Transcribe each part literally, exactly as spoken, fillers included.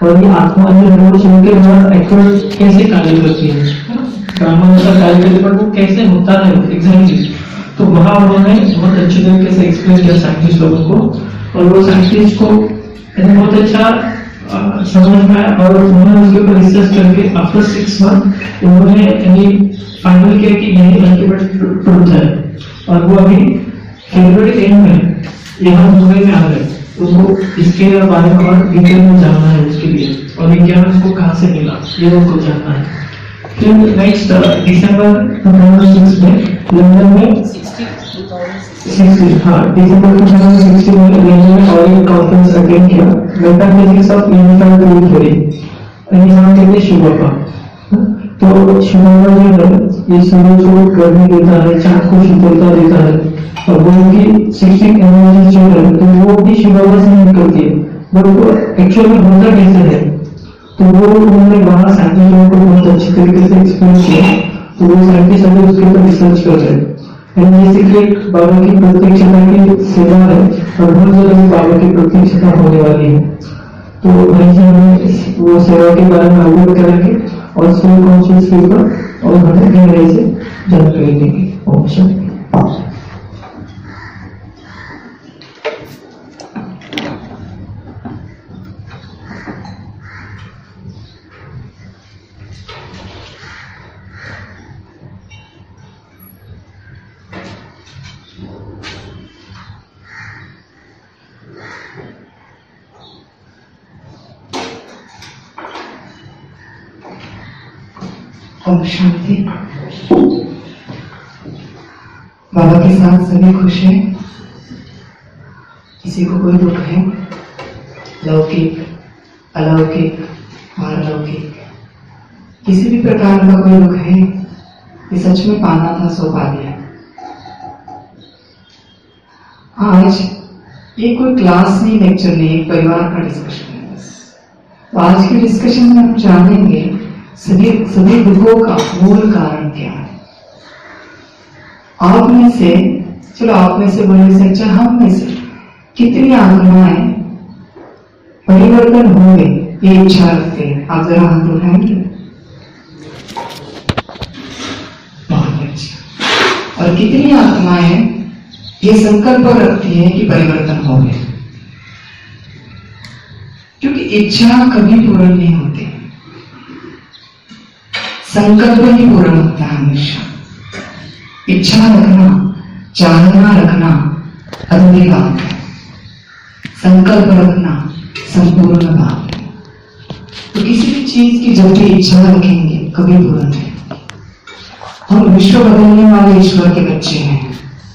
और ये आत्मा जो है वो शिव के बाद एक्चुअल कैसे कार्य करती है, ब्राह्मण का कार्य करती है, पर वो कैसे होता है एग्जैक्टली, तो वहाँ उन्होंने बहुत अच्छे तरीके से एक्सप्लेन किया साइंटिस्ट लोगों को, और वो साइंटिस्ट को बहुत अच्छा समझ में आया, और उन्होंने उसके ऊपर रिसर्च करके आफ्टर सिक्स मंथ उन्होंने फाइनल किया कि यही अल्टीमेट ट्रुथ है, और वो अभी फरवरी एंड में यहाँ मुंबई में आ गए। उनको इसके बारे में और डिटेल में जानना है उसके लिए, और विज्ञान उसको कहाँ से मिला ये उनको जानना है। फिर next December two thousand six में लंदन में हाँ दिसंबर टू थाउजेंड सिक्सटीन में लंदन में ऑयल कॉन्फ्रेंस अटेंड किया, metaphysics of unified field theory, यहाँ के लिए शिव बाबा। तो शिव बाबा जो है ये सूर्य को गर्मी देता है, चांद को शीतलता देता है, और वो उनकी सिक्सटीन एनर्जी जो है तो वो भी शिव बाबा से निकलती है, बट वो एक्चुअल में होता कैसे है, तो वो उन्होंने वहाँ साइंटिस्ट लोगों को बहुत अच्छी तरीके से एक्सप्लेन किया। तो वो साइंटिस्ट अभी उसके ऊपर रिसर्च कर रहे हैं, एंड बेसिकली बाबा की प्रत्यक्षता की सेवा है, और बहुत जल्द बाबा की प्रत्यक्षता होने वाली है। तो भाई जी हमें वो सेवा के बारे में अवगत करेंगे और सोल कॉन्शियस के ऊपर और हमें गहराई से जानकारी देंगे। ओम शांति। ओम शांति। बाबा के साथ सभी खुश हैं, किसी को कोई दुख है, लौकिक अलौकिक पारलौकिक किसी भी प्रकार का कोई दुख है, ये सच में पाना था सो पा लिया। आज ये कोई क्लास नहीं, लेक्चर नहीं, एक परिवार का डिस्कशन है बस। तो आज के डिस्कशन में हम जानेंगे सभी सभी दुखों का मूल कारण क्या है। आप में से, चलो आप में से बोलने से अच्छा हम में से कितनी आत्माएं परिवर्तन होंगे ये इच्छा रखते हैं? आप जरा हाथ उठाएंगे। बहुत अच्छा। और कितनी आत्माएं ये संकल्प रखती हैं कि परिवर्तन हो गए? क्योंकि इच्छा कभी पूर्ण नहीं होती, संकल्प ही पूर्ण होता है हमेशा। इच्छा रखना, चाहना रखना अधूरी बात है, संकल्प रखना संपूर्ण बात है। तो किसी भी चीज की जब भी इच्छा रखेंगे कभी पूर्ण नहीं। हम विश्व बदलने वाले ईश्वर के बच्चे हैं,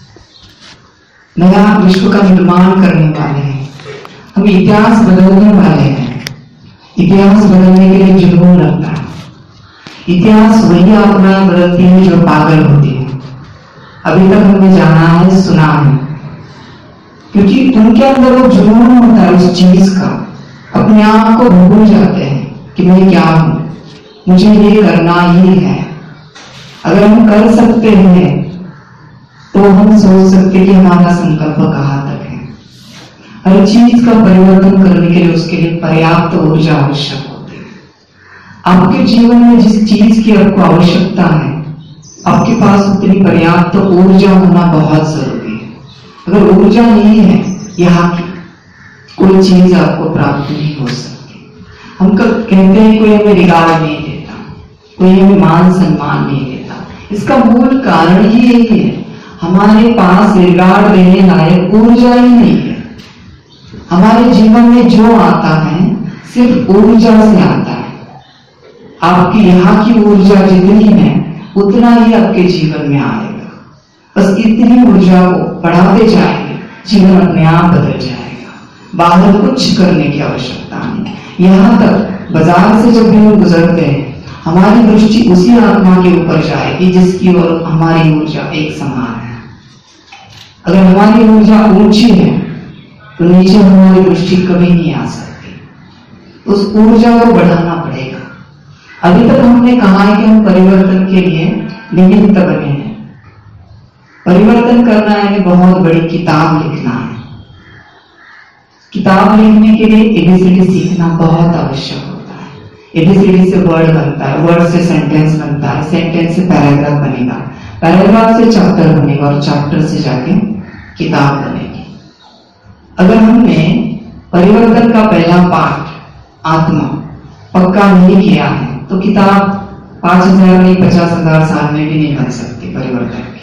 नया विश्व का निर्माण करने वाले हैं, हम इतिहास बदलने वाले हैं। इतिहास बदलने के लिए जुनून रखना है। इतिहास वही आत्माएं बदलती है जो पागल होती है। अभी तक हमने जाना है, सुना है, क्योंकि उनके अंदर वो जुनून होता है उस चीज का, अपने आप को भूल जाते हैं कि मैं क्या हूं, मुझे ये करना ही है। अगर हम कर सकते हैं तो हम सोच सकते कि हमारा संकल्प कहाँ तक है। हर चीज का परिवर्तन करने के लिए उसके लिए पर्याप्त ऊर्जा आवश्यक होती है। आपके जीवन में जिस चीज की आपको आवश्यकता है, आपके पास उतनी पर्याप्त ऊर्जा होना बहुत जरूरी है। अगर ऊर्जा नहीं है, यहाँ की कोई चीज आपको प्राप्त नहीं हो सकती। हम कब कहते हैं कोई हमें रिगार्ड नहीं देता, कोई हमें मान सम्मान नहीं देता, इसका मूल कारण ही यही है, हमारे पास रिगार्ड देने लायक ऊर्जा ही नहीं है। हमारे जीवन में जो आता है सिर्फ ऊर्जा से आता है। आपकी यहाँ की ऊर्जा जितनी है उतना ही आपके जीवन में आएगा। बस इतनी ऊर्जा को बढ़ाते जाएंगे, जीवन अपने आप बदल जाएगा। बाहर कुछ करने की आवश्यकता नहीं। यहाँ तक बाजार से जब भी हम गुजरते हैं, हमारी दृष्टि उसी आत्मा के ऊपर जाएगी जिसकी ओर हमारी ऊर्जा एक समान है। अगर हमारी ऊर्जा ऊंची है तो नीचे हमारी दृष्टि कभी नहीं आ सकती। उस ऊर्जा को बढ़ाना पड़ेगा। अभी तक हमने कहा है कि हम परिवर्तन के लिए निमित्त बने हैं। परिवर्तन करना है, बहुत बड़ी किताब लिखना है। किताब लिखने के लिए एबीसीडी सीखना बहुत आवश्यक होता है। एबीसीडी से वर्ड बनता है, वर्ड से सेंटेंस बनता है, सेंटेंस से पैराग्राफ बनेगा, पैराग्राफ से चैप्टर बनेगा और चैप्टर से जाके किताब बनेगी। अगर हमने परिवर्तन का पहला पार्ट आत्मा पक्का नहीं किया है तो किताब पांच हजार नहीं पचास हजार साल में भी नहीं बन सकती परिवर्तन की।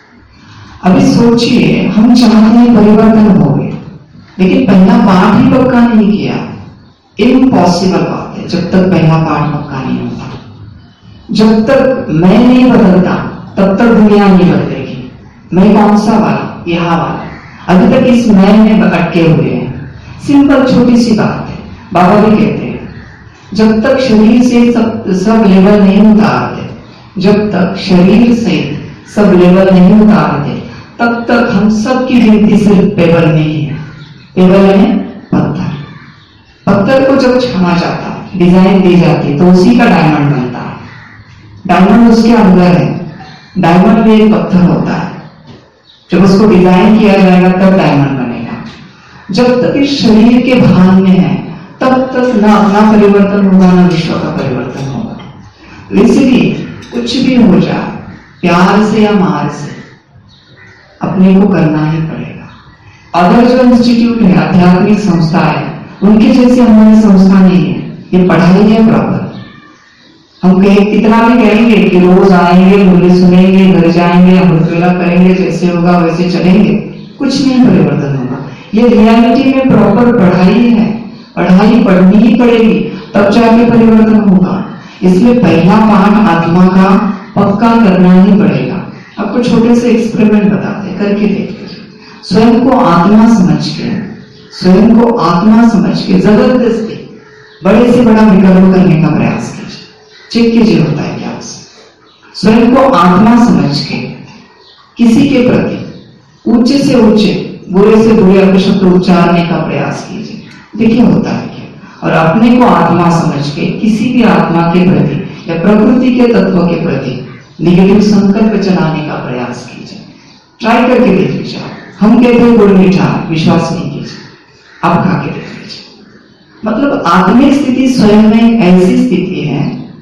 अभी सोचिए, हम चाहते हैं परिवर्तन हो गए, लेकिन पहला पार्ट ही पक्का नहीं किया। इम्पॉसिबल बात है जब तक पहला पार्ट पक्का नहीं होता। जब तक मैं नहीं बदलता तब तक दुनिया नहीं बदलेगी। मैं कौन सा वाला? यहाँ वाला। अभी तक इस मैं में अटके हुए हैं। सिंपल छोटी सी बात है। बाबा भी कहते हैं जब तक शरीर से सब सब लेवल नहीं उतारते, जब तक शरीर से सब लेवल नहीं उतारते, तब तक हम सब की गिनती सिर्फ पेबल नहीं है। पेबल है पत्थर। पत्थर को जब छाना जाता है, डिजाइन दी जाती है, तो उसी का डायमंड बनता है। डायमंड उसके अंदर है। डायमंड भी एक पत्थर होता है। जब उसको डिजाइन किया जाएगा तब डायमंड बनेगा। जब तक इस शरीर के भान में है तब तक ना अपना परिवर्तन होगा ना विश्व का परिवर्तन होगा। इसलिए कुछ भी हो जाए, प्यार से या मार से, अपने को करना ही पड़ेगा। अगर जो इंस्टीट्यूट है, आध्यात्मिक संस्था है, उनके जैसे हमारी संस्था नहीं है। ये पढ़ाई है प्रॉपर। हम कहे कितना भी कहेंगे कि रोज आएंगे, मुझे सुनेंगे, घर जाएंगे, अमृतवेला करेंगे, जैसे होगा वैसे चलेंगे, कुछ नहीं परिवर्तन होगा। ये रियलिटी में प्रॉपर पढ़ाई है। पढ़ाई पढ़नी ही पड़ेगी, तब जाके परिवर्तन होगा। इसलिए पहला पाठ आत्मा का पक्का करना ही पड़ेगा। आपको छोटे से एक्सपेरिमेंट बताते हैं, करके देख लीजिए। स्वयं को आत्मा समझ के, स्वयं को आत्मा समझ के जबरदस्ती बड़े से बड़ा विकल्प करने का प्रयास कीजिए। चेक कीजिए होता है क्या उससे। स्वयं को आत्मा समझ के किसी के प्रति ऊंचे से ऊंचे, बुरे से बुरे अपशब्द उच्चारने का प्रयास कीजिए, देखिए होता है क्या। और अपने को आत्मा समझ के किसी भी आत्मा के प्रति या प्रकृति के तत्व के प्रति निगेटिव संकल्प चलाने का प्रयास कीजिए। ट्राई करके देख लीजिए। हम कहते हैं गुड़ मीठा, विश्वास नहीं कीजिए, आप खा के देख लीजिए। मतलब आत्मिक स्थिति स्वयं में ऐसी स्थिति है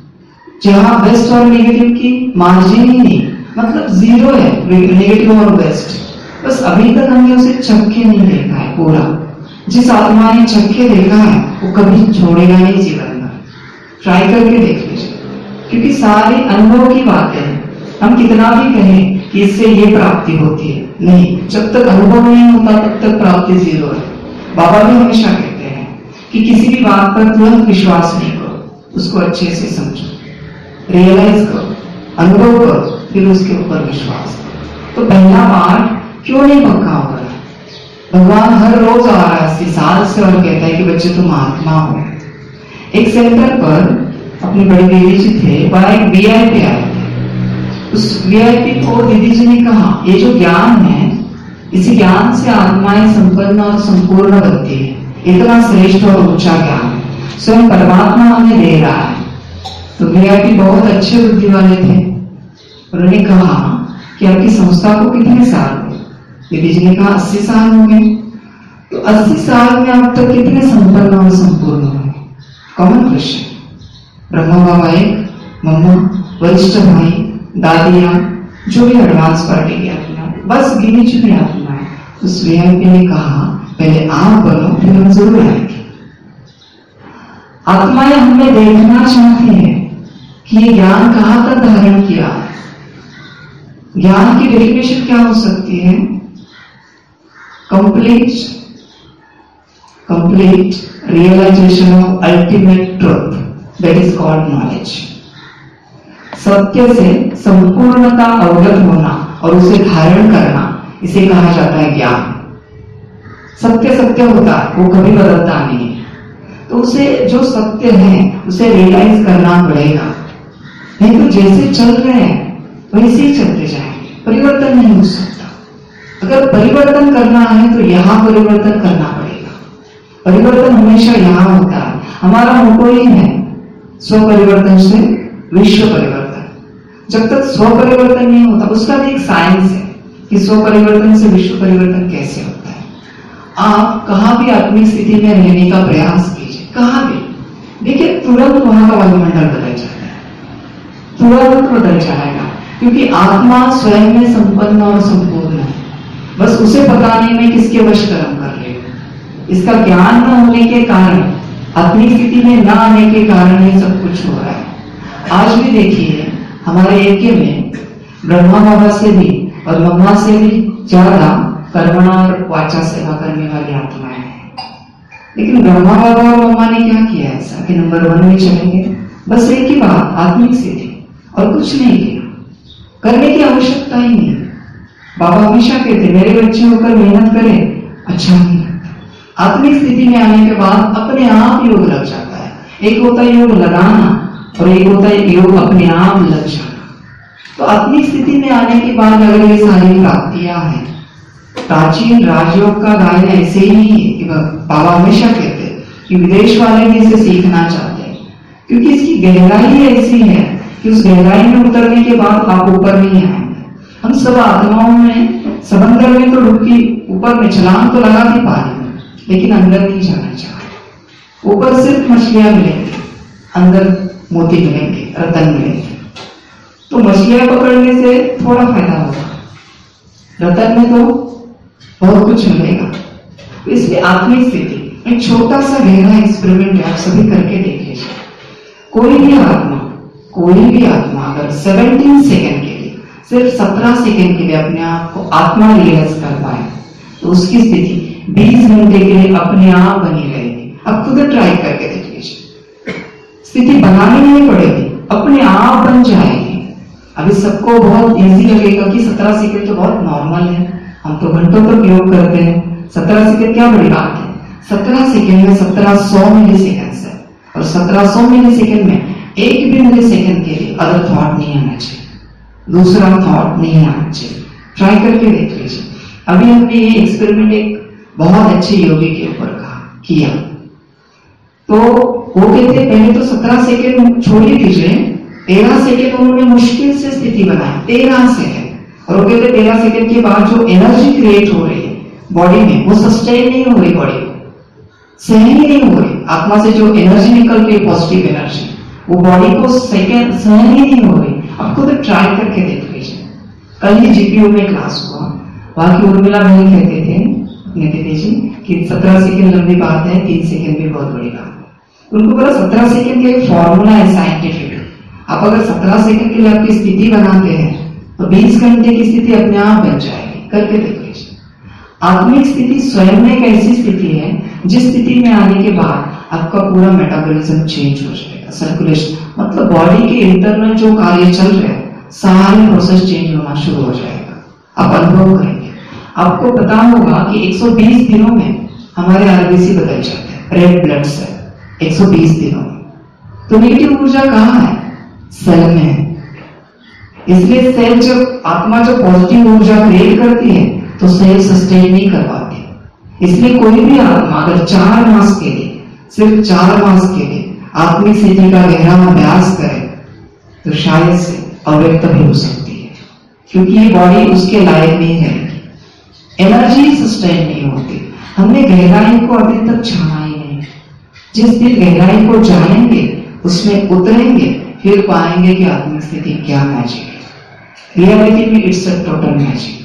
जहां बेस्ट और नेगेटिव की मार्जिन ही नहीं, मतलब जीरो है, नेगेटिव और बेस्ट। बस अभी तक हमने उसे चक्के नहीं देखा है पूरा। जिस आत्मा ने चक्के देखा है वो कभी छोड़ेगा नहीं जीवन में। ट्राई करके देख लीजिए, क्योंकि सारी अनुभव की बातें हैं। हम कितना भी कहें कि इससे ये प्राप्ति होती है, नहीं, जब तक अनुभव नहीं होता तब तक प्राप्ति जीरो है। बाबा भी हमेशा कहते हैं कि किसी भी बात पर तुरंत विश्वास नहीं करो, उसको अच्छे से समझो, रियलाइज करो, अनुभव करो, फिर उसके ऊपर विश्वास करो। तो पहला पाठ क्यों नहीं पक्का हो रहा है? भगवान हर रोज आ रहा है अस्सी साल से और कहता है कि बच्चे तुम आत्मा हो। एक सेंटर पर अपनी बड़ी दीदी जी थे, वहां एक वीआईपी आए थे। उस वीआईपी को दीदी जी ने कहा, ये जो ज्ञान है, इसी ज्ञान से आत्माएं संपन्न और संपूर्ण बनती है। इतना श्रेष्ठ और ऊंचा ज्ञान स्वयं परमात्मा हमें दे रहा है। तो वीआईपी बहुत अच्छे बुद्धि वाले थे। उन्होंने कहा कि आपकी संस्था को कितने साल हुए? दीदी जी ने कहा अस्सी साल हो गए। तो अस्सी साल में अब तक कितने संपन्न और संपूर्ण हुए? Common question. ब्रह्मा बाबा एक, मम्मा, वरिष्ठ भाई, दादियां, जो भी एडवांस पार्टी की आत्मा, बस गिनी चुनी आत्मा है। उस वीआईपी ने कहा पहले आप बनो, फिर हम जरूर आएंगे। आत्माएं हमें देखना चाहती है कि ये ज्ञान कहां तक धारण किया। ज्ञान की डेफिनेशन क्या हो सकती है? Complete complete realisation of ultimate truth, that is called knowledge. सत्य से संपूर्णता अवगत होना और उसे धारण करना, इसे कहा जाता है ज्ञान। सत्य सत्य होता है, वो कभी बदलता नहीं है। तो उसे जो सत्य है उसे रियलाइज करना पड़ेगा, नहीं तो जैसे चल रहे हैं वैसे ही चलते जाएंगे, परिवर्तन नहीं हो सकता। अगर परिवर्तन करना है तो यहां परिवर्तन करना पड़ेगा। परिवर्तन हमेशा यहां होता है। हमारा मोटो ही है स्व परिवर्तन से विश्व परिवर्तन। जब तक स्व परिवर्तन नहीं होता, उसका भी एक साइंस है कि स्व परिवर्तन से विश्व परिवर्तन कैसे होता है। आप कहाँ भी आत्मिक स्थिति में रहने का प्रयास कीजिए, कहाँ भी देखिए तुरंत वहां का वायुमंडल बदल जाता है, तुरंत बदल जाएगा, क्योंकि आत्मा स्वयं में संपन्न और संपूर्ण है। बस उसे पता नहीं मैं किसके वश कर्म कर रही हूं। इसका ज्ञान न होने के कारण, आत्मिक स्थिति में न आने के कारण ये सब कुछ हो रहा है। आज भी देखिए हमारे एके में ब्रह्मा बाबा से भी और मम्मा से भी ज्यादा कर्मणा और वाचा सेवा करने वाली आत्माएं हैं। लेकिन ब्रह्मा बाबा और मम्मा ने क्या किया ऐसा कि नंबर वन में चलेंगे, बस एक ही बात, आत्मिक स्थिति, और कुछ नहीं किया, करने की आवश्यकता ही नहीं। बाबा हमेशा कहते मेरे बच्चे होकर मेहनत करें, अच्छा नहीं लगता। आत्मिक स्थिति में आने के बाद अपने आप योग लग जाता है। एक होता है योग लगाना और एक होता है योग अपने आप लग जाना। तो आत्मिक स्थिति में आने के बाद अगर ये सारी प्राप्तियां हैं, प्राचीन राजयोग का गायन ऐसे ही नहीं है कि बाबा हमेशा कहते कि विदेश वाले भी इसे सीखना चाहते हैं, क्योंकि इसकी गहराई ऐसी है कि उस गहराई में उतरने के बाद आप ऊपर नहीं आएंगे। हम सब आत्माओं में समंदर में तो डुबकी ऊपर में छलांग तो लगा थी पानी में, लेकिन अंदर नहीं जाना चाहते। ऊपर सिर्फ मछलियां मिलेंगी, अंदर मोती मिलेंगे, रतन मिलेंगे। तो मछलियां पकड़ने से थोड़ा फायदा होगा, रतन में तो बहुत कुछ मिलेगा। इसलिए आत्मिक स्थिति एक छोटा सा गहरा एक्सपेरिमेंट है, आप सभी करके देख लीजिए। कोई भी आत्मा कोई भी आत्मा अगर सत्रह सेकंड के लिए, सिर्फ सत्रह सेकंड के लिए अपने आप को आत्मा रियलाइज कर पाए तो उसकी स्थिति बीस घंटे के लिए अपने आप बनी रहेगी। अब खुद ट्राई करके देख लीजिए, स्थिति बनानी नहीं पड़ेगी, अपने आप बन जाएगी। अभी सबको बहुत इजी लगेगा कि सत्रह सेकंड तो बहुत नॉर्मल है, हम तो घंटों तक योग करते हैं, सत्रह सेकंड क्या बड़ी बात है। सत्रह सेकंड में सत्रह सौ मिली सेकंड है, और सत्रह सौ मिली सेकंड में एक भी मिली सेकंड के लिए अदर थॉट नहीं आना चाहिए, दूसरा थॉट नहीं आना चाहिए। ट्राई करके देख लीजिए। अभी हमने ये एक्सपेरिमेंट एक बहुत अच्छे योगी के ऊपर कहा किया, तो वो कहते पहले तो सत्रह सेकंड छोड़िए दीजिए, तेरह सेकंड उन्होंने मुश्किल से स्थिति बनाई, तेरह सेकंड। और वो कहते तेरह सेकंड के बाद जो एनर्जी क्रिएट हो रही है बॉडी में, वो सस्टेन नहीं हो रही, बॉडी को सहन ही नहीं हो रही। आत्मा से जो एनर्जी निकल रही है, पॉजिटिव एनर्जी, वो बॉडी को सेकंड सहन ही नहीं हो रही। अब खुद ट्राई करके देख लीजिए। कल ही जीपीयू में क्लास हुआ, वहां की उर्मिला बहन कहते थे अपने दीदी जी कि सत्रह सेकंड लंबी बात है, तीन सेकंड भी बहुत बड़ी बात है। उनको बोला सत्रह सेकंड का एक फॉर्मूला है साइंटिफिक, आप अगर सत्रह सेकंड के लिए आपकी स्थिति बनाते हैं तो बीस घंटे की स्थिति अपने आप बन जाएगी। करके देख लीजिए। आत्मिक स्थिति स्वयं में एक ऐसी स्थिति है जिस स्थिति में आने के बाद आपका पूरा मेटाबॉलिज्म चेंज हो जाएगा, सर्कुलेशन मतलब बॉडी के इंटरनल जो कार्य चल रहे हैं सारे प्रोसेस चेंज होना शुरू हो जाएगा। आप अनुभव करेंगे, आपको पता होगा कि एक सौ बीस दिनों में हमारे आरबीसी बदल जाते हैं, रेड ब्लड सेल एक सौ बीस दिनों में। तो नेगेटिव ऊर्जा कहाँ है? सेल में है। इसलिए सेल जब आत्मा जब पॉजिटिव ऊर्जा क्रिएट करती है तो सेल सस्टेन नहीं कर पाती। इसलिए कोई भी आत्मा अगर चार मास के लिए, सिर्फ चार मास के लिए आत्मिक स्थिति का गहरा अभ्यास करे तो शायद से अव्यक्त भी हो सकती है, क्योंकि ये बॉडी उसके लायक नहीं रहेगी, एनर्जी सस्टेन नहीं होती। हमने गहराई को अभी तक छाना ही नहीं। जिस दिन गहराई को जानेंगे, उसमें उतरेंगे, फिर पाएंगे कि आत्मिक स्थिति क्या मैजिक है। रियलिटी में इट्स अ टोटल मैजिक।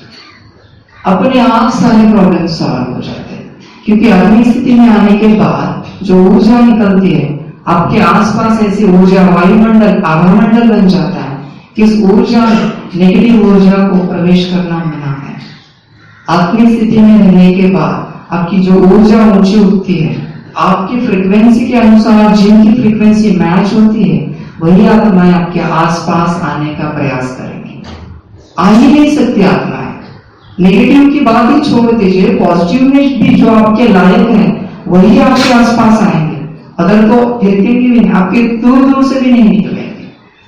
अपने आप सारे प्रॉब्लम सॉल्व हो जाते हैं, क्योंकि आत्मिक स्थिति में आने के बाद जो ऊर्जा निकलती है, आपके आसपास ऐसी ऊर्जा वायुमंडल आभामंडल बन जाता है कि इस ऊर्जा नेगेटिव ऊर्जा को प्रवेश करना मना है। आत्मिक स्थिति में रहने के बाद आपकी जो ऊर्जा ऊंची उठती है, आपकी फ्रीक्वेंसी के अनुसार जिनकी फ्रीक्वेंसी मैच होती है, वही आत्माएं आपके आसपास आने का प्रयास करेंगी। आ ही नहीं सकती आत्माएं। नेगेटिव की बात ही छोड़ दीजिए, पॉजिटिव में भी जो आपके लायक है वही आपके आसपास आएंगे। अगर तो फिरके भी नहीं, आपके दूर दूर से भी नहीं निकलेंगे,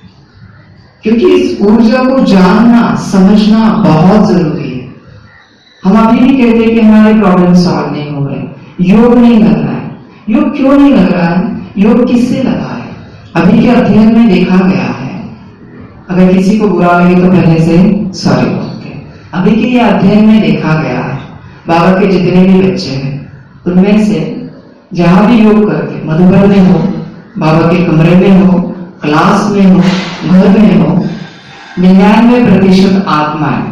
क्योंकि इस ऊर्जा को जानना समझना बहुत जरूरी है। हम अभी भी कहते हैं कि हमारे प्रॉब्लम सॉल्व नहीं हो रहे, योग नहीं लग रहा है। योग क्यों नहीं लग रहा है? योग किससे लगा है? अभी के अध्ययन में देखा गया है, अगर किसी को बुरा लगे तो पहले से सॉरी बोलते हैं। अभी के ये अध्ययन में देखा गया है, बाबा के जितने भी बच्चे हैं उनमें से जहां भी योग करते, मधुबन में हो, बाबा के कमरे में हो, क्लास में हो, घर में हो, निन्यानवे प्रतिशत आत्माएं,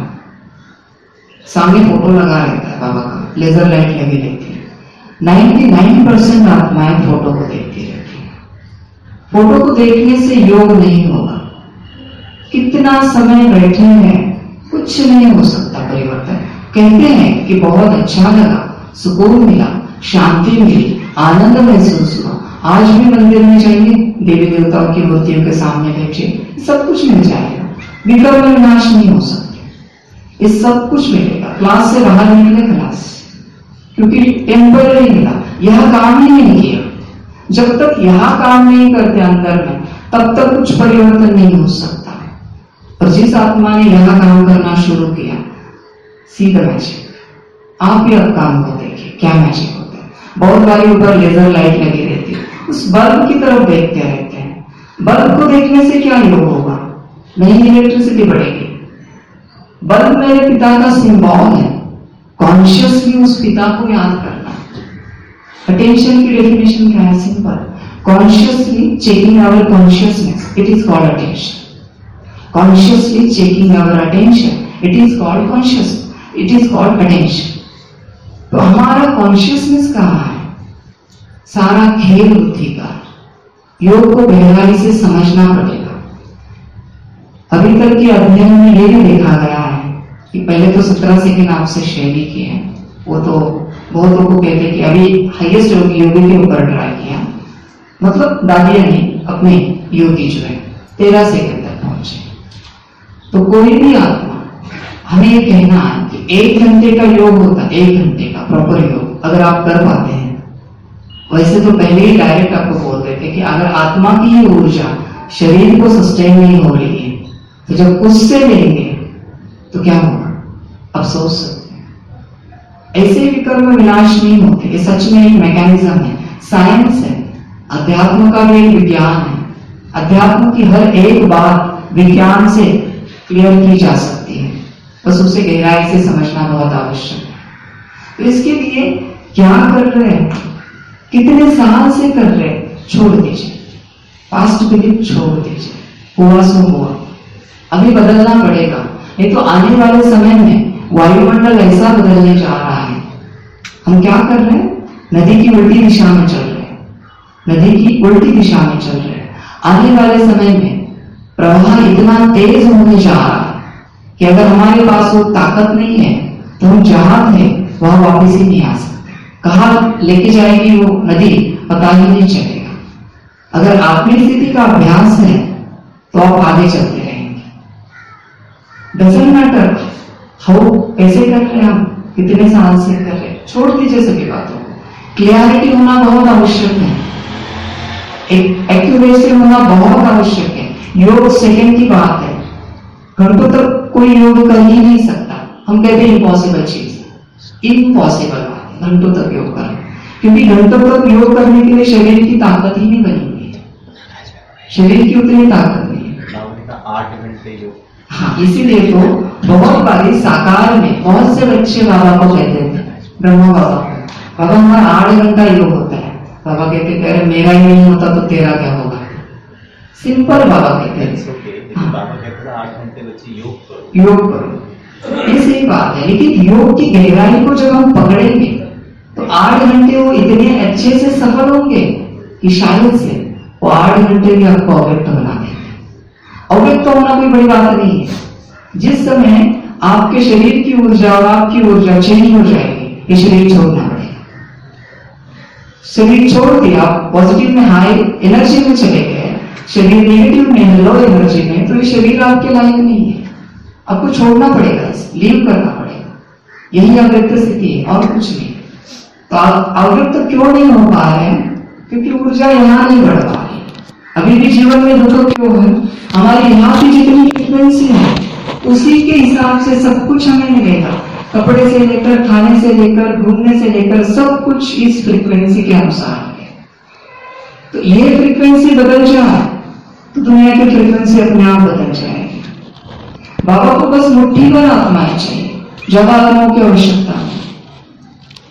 सामने फोटो लगा रहता है बाबा का, लेजर लाइट लगी रहती है, निन्यानवे परसेंट आत्माएं फोटो को देखती रहती है। फोटो को देखने से योग नहीं होगा। कितना समय बैठे हैं, कुछ नहीं हो सकता परिवर्तन। कहते हैं कि बहुत अच्छा लगा, सुकून मिला, शांति मिली, आनंद महसूस हुआ। आज भी मंदिर में जाइए, देवी देवताओं की मूर्तियों के सामने बैठिए, सब कुछ मिल जाएगा। विकर्म विनाश नहीं हो सकते, ये सब कुछ मिलेगा। क्लास से बाहर निकले क्लास, क्योंकि टेम्पररी मिला, यह काम ही नहीं किया। जब तक यह काम नहीं करते अंदर में, तब तक कुछ परिवर्तन नहीं हो सकता। और जिस आत्मा ने यह काम करना शुरू किया, सीधा मैजिक। आप भी अब काम को देखिए, क्या मैजिक होता है। बहुत बारी ऊपर लेजर लाइट लगी रहती है, उस बल्ब की तरफ देखते रहते हैं। बल्ब को देखने से क्या योग होगा? नहीं इलेक्ट्रिसिटी बढ़ेगी। बल्ब मेरे पिता का सिंबल है, कॉन्शियसली उस पिता को याद करना। अटेंशन की डेफिनेशन क्या है? Simple, consciously checking our consciousness, it is called attention. Consciously checking our attention, it is called conscious, it is called attention. तो हमारा कॉन्शियसनेस कहाँ है? सारा खेल बुद्धि का। योग को गहराई से समझना पड़ेगा। अभी तक के अध्ययन में यह भी देखा गया है कि पहले तो सत्रह सेकेंड आपसे शेयर ही किए हैं, वो तो बहुतों को कहते कि अभी हाईएस्ट योगी योगी के ऊपर ट्राई किया, मतलब दादिया ने अपने योगी जो है तेरह सेकेंड तक पहुंचे। तो कोई भी आत्मा, हमें ये कहना है कि एक घंटे का योग होता है, एक घंटे का प्रॉपर योग अगर आप कर पाते हैं। वैसे तो पहले ही डायरेक्ट आपको बोल देते कि अगर आत्मा की ही ऊर्जा शरीर को सस्टेन नहीं हो रही है, तो जब उससे लेंगे तो क्या होगा? अब सोच सकते हैं। ऐसे विकर्म विनाश नहीं होते, ये सच में एक मैकेनिज्म है, साइंस है। अध्यात्म का भी एक विज्ञान है। अध्यात्म की हर एक बात विज्ञान से क्लियर की जा सकती है, बस उसे गहराई से समझना बहुत आवश्यक है। तो इसके लिए क्या कर रहे हैं, कितने साल से कर रहे हैं, छोड़ दीजिए। पास्ट बिलीफ छोड़ दीजिए, हुआ सो हुआ। अभी बदलना पड़ेगा, नहीं तो आने वाले समय में वायुमंडल ऐसा बदलने जा रहा है। हम क्या कर रहे हैं? नदी की उल्टी दिशा में चल रहे हैं, नदी की उल्टी दिशा में चल रहे हैं। आने वाले समय में प्रवाह इतना तेज होने जा रहा है कि अगर हमारे पास वो ताकत नहीं है तो हम जहां थे वहां वापस ही नहीं आ सकते। कहाँ लेके जाएगी वो नदी पता ही नहीं चलेगा। अगर आत्मिक स्थिति का अभ्यास है तो आप आगे चलते रहेंगे। डजंट मैटर हाउ, कैसे कर रहे हैं हम, कितने साल से कर रहे हैं, छोड़ दीजिए सभी बातों को। क्लियरिटी होना बहुत आवश्यक है, एक एक्यूरेसी होना बहुत आवश्यक है। योग सेकंड की बात है, घंटों तक कोई योग कर ही नहीं सकता। हम कहते हैं इम्पॉसिबल चीज, इम्पॉसिबल बात है घंटों तक योग करना, क्योंकि घंटों तक योग करने के लिए शरीर की ताकत ही नहीं बनी हुई है, शरीर की उतनी ताकत नहीं है। आठ घंटे योग, हाँ, इसीलिए तो बहुत बारी साकार में बहुत से बच्चे बाबा को कहते थे, ब्रह्मा बाबा को, बाबा हमारा आठ घंटा योग होता है। बाबा कहते थे मेरा ही नहीं होता तो तेरा क्या होगा। सिंपल बाबा कहते हैं, हाँ। बाबा कहते हैं आठ घंटे बच्चे योग करो, योग करो, ये सही बात है। लेकिन योग की गहराई को जब हम पकड़ेंगे तो आठ घंटे वो इतने अच्छे से सफल होंगे कि शायद से वो आठ घंटे भी आपको अव्यक्त बना देंगे। अव्यक्त होना कोई बड़ी बात नहीं है। जिस समय आपके शरीर की ऊर्जा और आपकी ऊर्जा चेंज हो जाएगी, ये शरीर छोड़ना पड़ेगा। शरीर छोड़ के आप पॉजिटिव में हाई एनर्जी में चले गए, शरीर नेगेटिव में लो एनर्जी में, तो ये शरीर आपके लायक नहीं है। आपको छोड़ना पड़ेगा, लीव करना पड़ेगा। यही अव्यक्त स्थिति है और कुछ नहीं। तो आप अव्यक्त क्यों नहीं हो पा रहे हैं? क्योंकि ऊर्जा यहाँ नहीं बढ़ पा रही। अभी भी जीवन में दुख क्यों है? हमारी यहाँ की जितनी फ्रीक्वेंसी है उसी के हिसाब से सब कुछ हमें मिलेगा। कपड़े से लेकर, खाने से लेकर, घूमने से लेकर, सब कुछ इस फ्रीक्वेंसी के अनुसार है। तो ये फ्रीक्वेंसी बदल जाए तो दुनिया की फ्रीक्वेंसी अपने आप बदल जाएगी। बाबा को बस मुट्ठी भर आत्माएं चाहिए, जब आत्माओं की आवश्यकता है।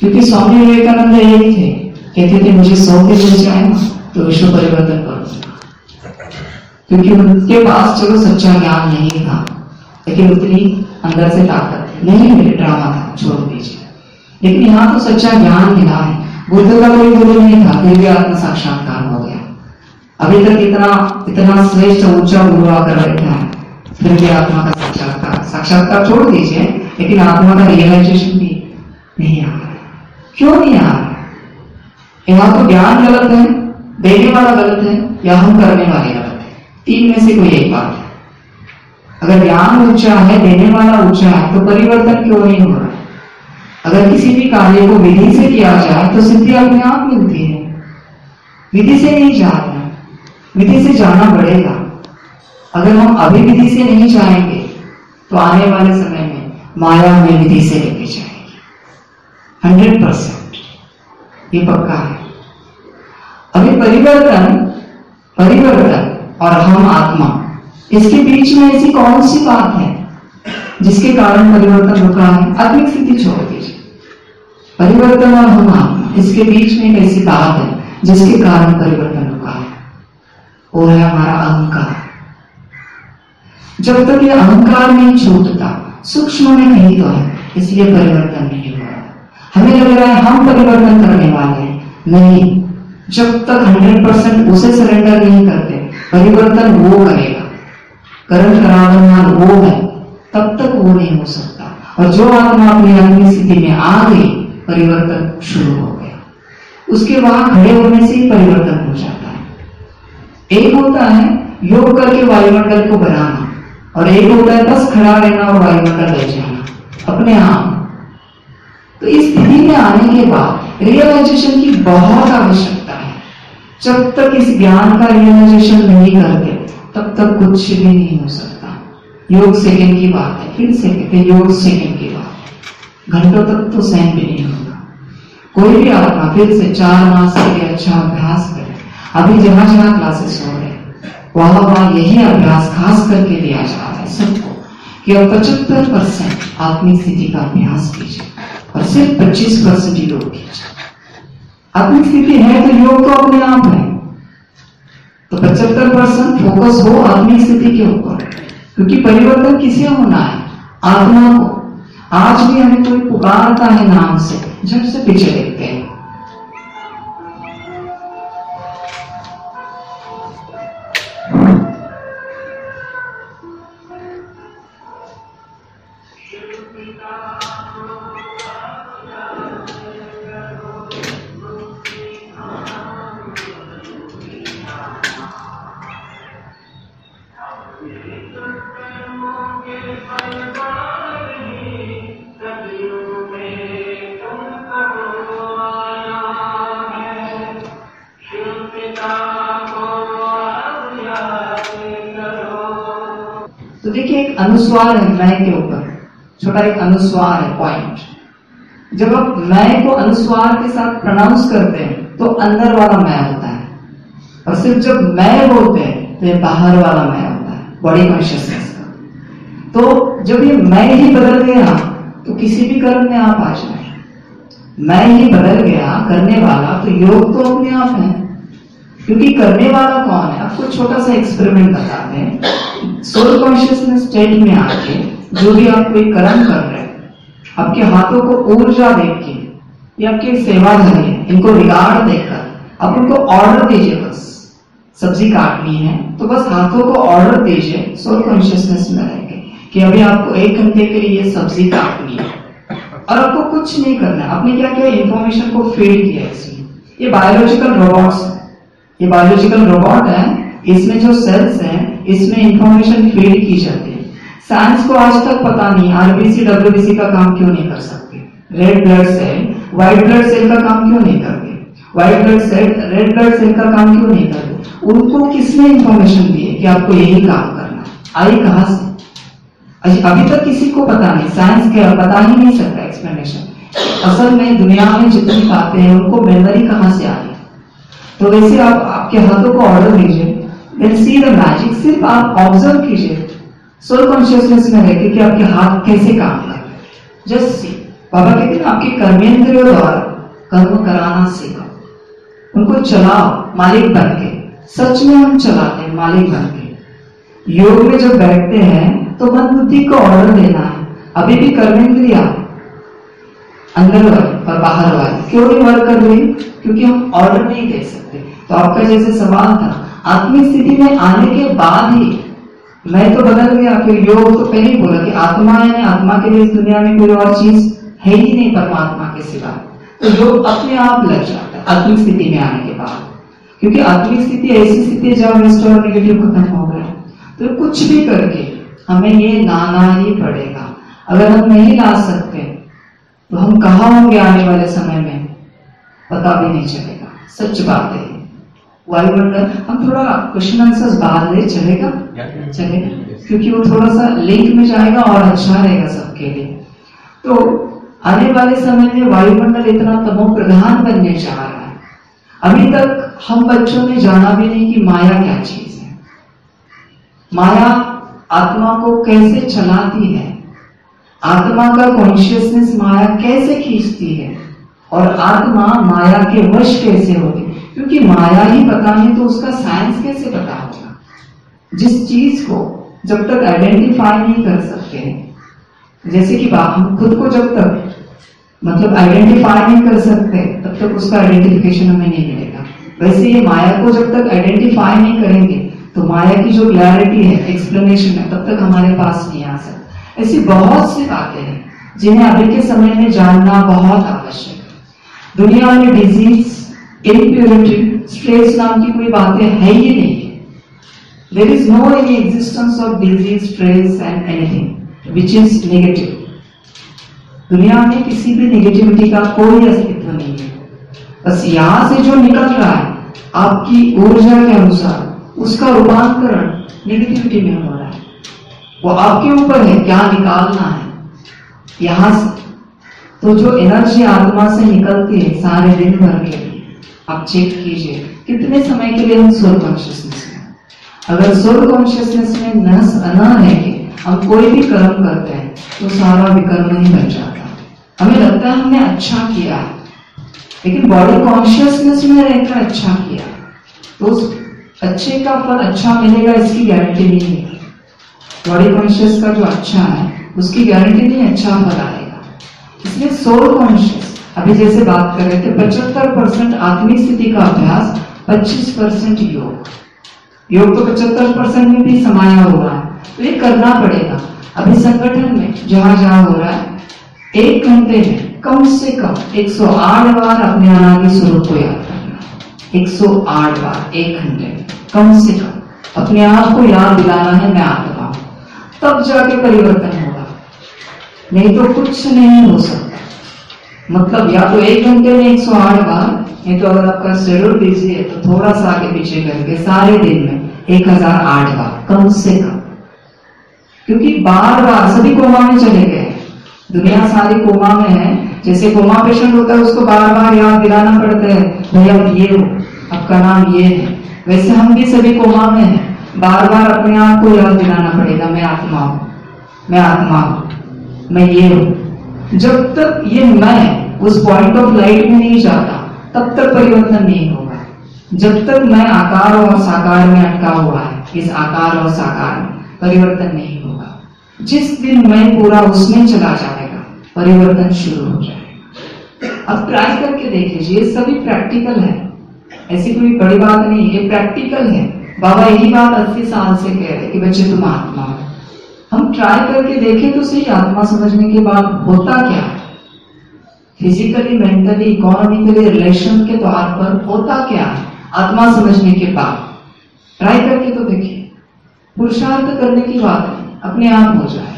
क्योंकि स्वामी विवेकानंद एक थे, कहते थे मुझे सौ के मिल जाए तो विश्व परिवर्तन करूंगा, क्योंकि उनके पास चलो सच्चा ज्ञान नहीं था, लेकिन उतनी अंदर से ताकत नहीं, मेरे ड्रामा था, छोड़ दीजिए। लेकिन यहाँ तो सच्चा ज्ञान मिला है। बुद्ध का कोई गुरु नहीं था, फिर भी आत्म साक्षात्कार हो गया। अभी तक इतना इतना श्रेष्ठ ऊंचा गुरु आकर बैठा है, फिर भी आत्मा का साक्षात्कार साक्षात्कार छोड़ दीजिए, लेकिन आत्मा का रियलाइजेशन भी नहीं आ रहा है। क्यों नहीं आ रहा? यहाँ तो ज्ञान गलत है, देने वाला गलत है, या हम करने वाले गलत है। तीन में से कोई एक बात है। अगर ज्ञान ऊंचा है, देने वाला ऊंचा है, तो परिवर्तन क्यों नहीं हो रहा? अगर किसी भी कार्य को विधि से किया जाए तो सिद्धि अपने आप मिलती है। विधि से नहीं जाना, विधि से जाना पड़ेगा। अगर हम अभी विधि से नहीं जाएंगे तो आने वाले समय में माया हमें विधि से लेके जाएगी। हंड्रेड परसेंट ये पक्का है। अभी परिवर्तन परिवर्तन और हम आत्मा, इसके बीच में ऐसी कौन सी बात है जिसके कारण परिवर्तन रुका है? आत्मिक स्थिति छोड़ दीजिए। परिवर्तन और हम आत्मा, इसके बीच में एक ऐसी बात है जिसके कारण परिवर्तन रुका है, वो है हमारा अहंकार। जब तक ये अहंकार नहीं छूटता, सूक्ष्म में नहीं तो है, इसलिए परिवर्तन नहीं हो रहा। हमें लग रहा है हम परिवर्तन करने वाले हैं, नहीं। जब तक हंड्रेड परसेंट उसे सरेंडर नहीं करते, परिवर्तन वो करेगा। करण करावनहार वो है, तब तक वो नहीं हो सकता। और जो आत्मा अपनी आत्मिक स्थिति में आ गई, परिवर्तन शुरू हो गया। उसके वहां खड़े होने से ही परिवर्तन हो जाता है। एक होता है योग करके वायुमंडल को बनाना, और एक होता है बस खड़ा रहना और वायुमंडल ले जाना अपने आप। तो इस स्थिति में आने के बाद रियलाइजेशन की बहुत आवश्यकता है। जब तक इस ज्ञान का रियलाइजेशन नहीं करते, तब तक कुछ भी नहीं हो सकता। योग सेकंड की बात है, फिर से कहते हैं योग सेकंड की बात है, घंटों तक तो सहन भी नहीं होगा। कोई भी आत्मा फिर से चार मास के लिए अच्छा अभ्यास करे। अभी जहां जहां क्लासेस हो रहे हैं, वहां वहां यही अभ्यास खास करके दिया जा रहा है सबको, कि अब पचहत्तर परसेंट आत्मिक स्थिति का अभ्यास कीजिए और सिर्फ पच्चीस परसेंट योग कीजिए। आत्मिक स्थिति है तो योग तो अपने आप है, तो पचहत्तर परसेंट फोकस हो आत्मिक स्थिति के ऊपर, क्योंकि परिवर्तन किसे होना है? आत्मा को। आज भी हमें कोई पुकारता है नाम से, झट से पीछे देखते हैं। तो देखिए एक अनुस्वार है मैं के ऊपर, छोटा एक अनुस्वार है पॉइंट। जब आप मैं को अनुस्वार के साथ प्रोनाउंस करते हैं तो अंदर वाला मैं होता है, और सिर्फ जब मैं बोलते हैं तो ये बाहर वाला मैं होता है, बॉडी कॉन्शियसनेस का। तो जब ये मैं ही बदल गया तो किसी भी कर्म में आप आ जाए। मैं ही बदल गया करने वाला, तो योग तो अपने आप है। क्योंकि करने वाला कौन है? आपको छोटा सा एक्सपेरिमेंट बताते हैं। सोल कॉन्शियसनेस स्टेट में आके जो भी आप कोई कर्म कर रहे हैं, आपके हाथों को ऊर्जा देख के, ये आपकी सेवाधारी है, इनको रिगार्ड देकर आप उनको ऑर्डर दीजिए। बस सब्जी काटनी है तो बस हाथों को ऑर्डर दीजिए सोल कॉन्शियसनेस में रहेंगे कि अभी आपको एक घंटे के लिए ये सब्जी काटनी है, और आपको कुछ नहीं करना है। आपने क्या किया? इंफॉर्मेशन को फीड किया इसमें। ये बायोलॉजिकल रोबोट्स है, ये बायोलॉजिकल रोबोट है, इसमें जो सेल्स हैं इसमें इंफॉर्मेशन फीड की जाती है। साइंस को आज तक पता नहीं आरबीसी डब्ल्यूबीसी का काम क्यों नहीं कर सकती, red blood cell white blood cell का काम क्यों नहीं करती, white blood cell red blood cell का काम क्यों नहीं करती। उनको किसने इंफॉर्मेशन दी है कि आपको यही काम करना? आई कहां से? अभी तक किसी को पता नहीं, साइंस के पता ही नहीं सकता एक्सप्लेनेशन। असल में दुनिया में जितनी बातें हैं उनको मेमोरी कहां से आ रही है। तो वैसे आप आपके हाथों को ऑर्डर दीजिए, देन सी द मैजिक। सिर्फ आप ऑब्जर्व कीजिए सोल कॉन्शियसनेस में रहकर कि आपके हाथ कैसे काम कर रहे हैं। जस्ट सी, बाबा कहते हैं आपके कर्मेंद्रियों द्वारा कर्म कराना सीखो, उनको चलाओ मालिक बन के। सच में हम चलाते हैं मालिक बन के। योग में जब बैठते हैं तो मन बुद्धि को ऑर्डर देना है। अभी भी कर्मेंद्रिया अंदर वर्ग और बाहर वर्ग क्यों नहीं वर्क कर रही? क्योंकि हम ऑर्डर नहीं दे सकते। तो आपका जैसे सवाल था, आत्मिक स्थिति में आने के बाद ही मैं तो बदल गया। फिर योग तो पहले ही बोला कि आत्मा है, आत्मा के लिए इस दुनिया में कोई और चीज है ही नहीं परमात्मा के सिवा। तो योग अपने आप लग जाता है आत्मिक स्थिति में आने के बाद, क्योंकि आत्मिक स्थिति ऐसी स्थिति है जहां वेस्ट और नेगेटिव खत्म हो गया। तो कुछ भी करके हमें ये लाना ही पड़ेगा। अगर हम नहीं ला सकते तो हम कहाँ होंगे आने वाले समय में पता भी नहीं चलेगा। सच बात है। वायुमंडल हम थोड़ा क्वेश्चन आंसर्स बाद ले चलेगा चलेगा क्योंकि वो थोड़ा सा लिंक में जाएगा और अच्छा रहेगा सबके लिए। तो आने वाले समय में वायुमंडल इतना तमो प्रधान बनने जा रहा है। अभी तक हम बच्चों ने जाना भी नहीं कि माया क्या चीज है, माया आत्मा को कैसे चलाती है, आत्मा का कॉन्शियसनेस माया कैसे खींचती है और आत्मा माया के वश कैसे होती है। क्योंकि माया ही पता नहीं तो उसका साइंस कैसे पता होगा। जिस चीज को जब तक आइडेंटिफाई नहीं कर सकते, जैसे कि हम खुद को जब तक मतलब आइडेंटिफाई नहीं कर सकते तब तक उसका आइडेंटिफिकेशन हमें नहीं मिलेगा। वैसे ये माया को जब तक आइडेंटिफाई नहीं करेंगे तो माया की जो क्लैरिटी है, एक्सप्लेनेशन है, तब तक हमारे पास नहीं आ सकता। ऐसी बहुत सी बातें हैं जिन्हें अभी के समय में जानना बहुत आवश्यक है। दुनिया में डिजीज, इम्प्योरिटी, स्ट्रेस नाम की कोई बातें है ही नहीं है। There is no any existence of disease, stress and anything which is negative. दुनिया में किसी भी नेगेटिविटी का कोई अस्तित्व नहीं है। बस यहां से जो निकल रहा है आपकी ऊर्जा के अनुसार, उसका रूपांतरण नेगेटिविटी में हो रहा है। वो आपके ऊपर है क्या निकालना है यहां से। तो जो एनर्जी आत्मा से निकलती है सारे दिन भर के लिए, आप चेक कीजिए कितने समय के लिए हम सोल कॉन्शियसनेस में। अगर सोल कॉन्शियसनेस में न रहेंगे, हम कोई भी कर्म करते हैं तो सारा विकर्म नहीं बन जाता। हमें लगता है हमने अच्छा किया, लेकिन बॉडी कॉन्शियसनेस में रहकर अच्छा किया तो उस अच्छे का फल अच्छा मिलेगा इसकी गारंटी नहीं है। बॉडी कॉन्शियस का जो अच्छा है उसकी गारंटी नहीं अच्छा फल आएगा। इसलिए सोल कॉन्शियस अभी जैसे बात कर रहे थे, पचहत्तर परसेंट आत्मिक स्थिति का अभ्यास, पच्चीस परसेंट योग। योग तो पचहत्तर परसेंट में भी समाया हुआ है, तो ये करना पड़ेगा। अभी संगठन में जहां जहां हो रहा है, एक घंटे में कम से कम एक सौ आठ बार अपने अनादि स्वरूप को याद करना। एक सौ आठ बार एक घंटे में कम से कम अपने आप को याद दिलाना है मैं आत्मा हूं, तब जाके परिवर्तन होगा। नहीं तो कुछ नहीं हो सकता। मतलब या तो एक घंटे में एक सौ आठ बार, नहीं तो अगर आपका शेड्यूल बिजी है तो थोड़ा सा आगे पीछे करके सारे दिन में एक हजार आठ बार कम से कम। क्योंकि बार बार सभी कोमा में चले गए, दुनिया सारी कोमा में है। जैसे कोमा पेशेंट होता है उसको बार बार याद दिलाना पड़ता है भैया आप ये हो, आपका नाम ये है। वैसे हम भी सभी कोमा में हैं, बार बार अपने आप को याद दिलाना पड़ेगा मैं आत्मा हूं, मैं आत्मा हूं, मैं ये हूं। जब तक ये मैं उस पॉइंट ऑफ लाइट में नहीं जाता तब तक परिवर्तन नहीं होगा। जब तक मैं आकार और साकार में अटका हुआ है, इस आकार और साकार में परिवर्तन नहीं होगा। जिस दिन मैं पूरा उसमें चला जाएगा परिवर्तन शुरू हो जाएगा। अब ट्राई करके देख लीजिए, सभी प्रैक्टिकल है, ऐसी कोई बड़ी बात नहीं, ये प्रैक्टिकल है। बाबा यही बात अस्सी साल से कह रहे कि बच्चे तुम आत्मा हो। हम ट्राई करके देखें तो सही, आत्मा समझने के बाद होता क्या है, फिजिकली, मेंटली, इकोनॉमिकली, रिलेशन के तौर पर होता क्या है आत्मा समझने के बाद। ट्राई करके तो देखिए, पुरुषार्थ करने की बात नहीं, अपने आप हो जाएगा।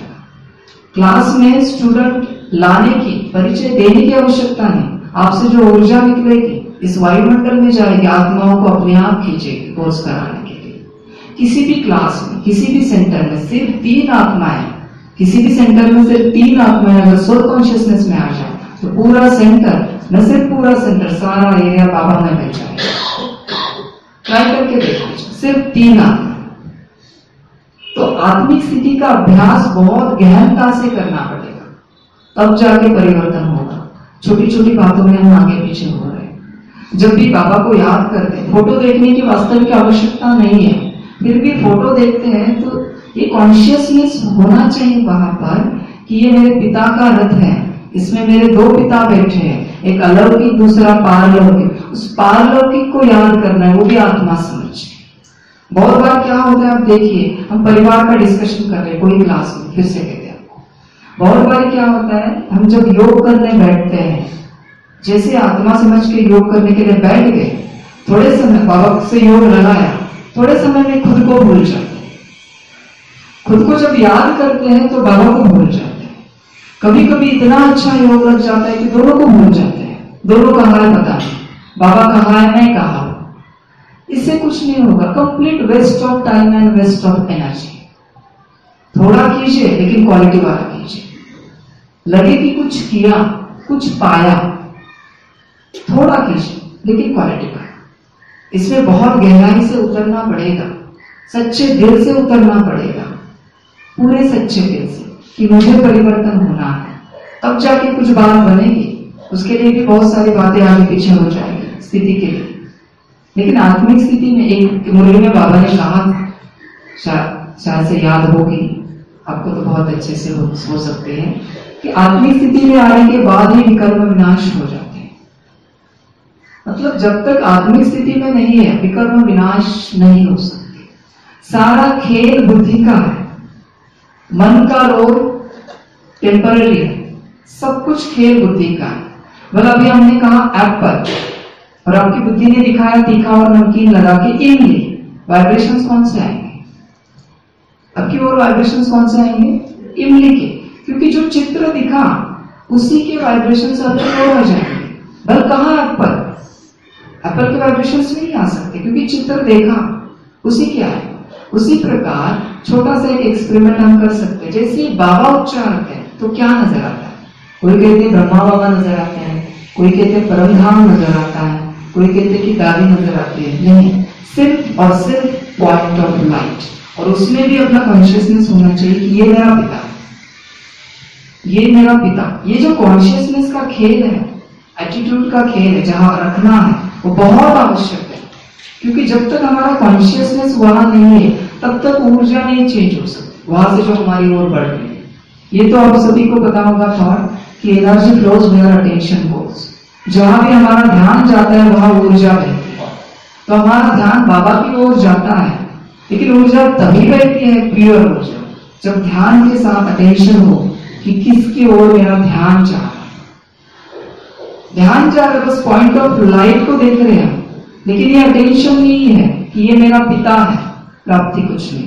क्लास में स्टूडेंट लाने की, परिचय देने की आवश्यकता नहीं। आपसे जो ऊर्जा निकलेगी इस वायुमंडल में जाएगी, आत्माओं को अपने आप खींचेगी कोर्स कराने के लिए। किसी भी क्लास में, किसी भी सेंटर में सिर्फ तीन आत्माएं, किसी भी सेंटर में सिर्फ तीन आत्माएं अगर सोल कॉन्शियसनेस में आ जाए तो पूरा सेंटर, न सिर्फ पूरा सेंटर, सारा एरिया बाबा में बन जाएगा। ट्राई करके देखिए, सिर्फ तीन आत्मा। तो आत्मिक स्थिति का अभ्यास बहुत गहनता से करना पड़ेगा। तब जाके परिवर्तन होगा। छोटी छोटी बातों में हम आगे पीछे हो रहे हैं। जब भी बाबा को याद करते हैं, फोटो देखने की वास्तविक आवश्यकता नहीं है, फिर भी फोटो देखते हैं तो ये कॉन्शियसनेस होना चाहिए वहां पर कि ये मेरे पिता का रथ है, इसमें मेरे दो पिता बैठे हैं, एक अलौकिक दूसरा पारलौकिक। उस पारलौकिक को याद करना है, वो भी आत्मा समझ। बहुत बार क्या होता है, आप देखिए, हम परिवार का डिस्कशन कर रहे हैं कोई क्लास में, फिर से कहते हैं आपको, बहुत बार क्या होता है, हम जब योग करने बैठते हैं, जैसे आत्मा समझ के योग करने के लिए बैठ गए, थोड़े समय बाबा से योग लगाया, थोड़े समय में खुद को भूल जाते हैं। खुद को जब याद करते हैं तो बाबा को भूल जाते हैं। कभी कभी इतना अच्छा योग लग जाता है कि दोनों को भूल जाते हैं, दोनों कहाँ है पता नहीं, बाबा कहाँ है मैं कहाँ हूं। इससे कुछ नहीं होगा, complete waste of time and waste of energy. थोड़ा कीजिए लेकिन क्वालिटी वाला कीजिए, लगे कि कुछ किया कुछ पाया, थोड़ा कीजिए लेकिन क्वालिटी वाला। इसमें बहुत गहराई से उतरना पड़ेगा, सच्चे दिल से उतरना पड़ेगा, पूरे सच्चे दिल से कि मुझे परिवर्तन होना है, तब जाके कुछ बात बनेगी। उसके लिए भी बहुत सारी बातें आगे पीछे हो जाएगी स्थिति के लिए। लेकिन आत्मिक स्थिति में एक मुरली में बाबा ने कहा, शायद शायद से याद होगी आपको, तो बहुत अच्छे से हो, हो सकते हैं कि आत्मिक स्थिति में आने के बाद ही विकर्म विनाश हो जाते हैं। मतलब जब तक आत्मिक स्थिति में नहीं है विकर्म विनाश नहीं हो सकते। सारा खेल बुद्धि का है, मन का रोग टेम्पररी है, सब कुछ खेल बुद्धि का है। मतलब अभी हमने कहा एप्पल, और आपकी बुद्धि ने दिखाया तीखा और नमकीन लगा के इमली, वाइब्रेशंस कौन से आएंगे आपकी ओर? वाइब्रेशंस कौन से आएंगे? इमली के, क्योंकि जो चित्र दिखा उसी के वाइब्रेशंस आपकी ओर आ जाएंगे। बल कहाँ एप्पल? एप्पल के वाइब्रेशंस नहीं आ सकते क्योंकि चित्र देखा उसी के आए। उसी प्रकार छोटा सा एक एक्सपेरिमेंट हम कर सकते हैं। जैसे बाबा उच्चारण है तो क्या नजर आता है? कोई कहते हैं ब्रह्मा बाबा नजर आते हैं, कोई कहते हैं परमधाम नजर आता है, कोई कहते हैं कि दादी नजर आती है। नहीं, सिर्फ और सिर्फ पॉइंट ऑफ लाइट, और उसमें भी अपना कॉन्शियसनेस होना चाहिए कि ये मेरा पिता, ये मेरा पिता। ये जो कॉन्शियसनेस का खेल है, एटीट्यूड का खेल है, जहां रखना है, वो बहुत आवश्यक है। क्योंकि जब तक हमारा कॉन्शियसनेस वहां नहीं है तब तक ऊर्जा नहीं चेंज हो सकती वहां से जो हमारी ओर बढ़ रही है। ये तो आप सभी को पता होगा थॉट कि energy flows where attention goes. जहां भी हमारा ध्यान जाता है वहां ऊर्जा बहती है। तो हमारा ध्यान बाबा की ओर जाता है, लेकिन ऊर्जा तभी बहती है, प्योर ऊर्जा, जब ध्यान के साथ अटेंशन हो कि किसकी ओर मेरा ध्यान जा रहा है। ध्यान जा रहा है, बस पॉइंट ऑफ लाइट को देख रहे हैं, लेकिन ये अटेंशन नहीं है कि ये मेरा पिता है। प्राप्ति कुछ नहीं,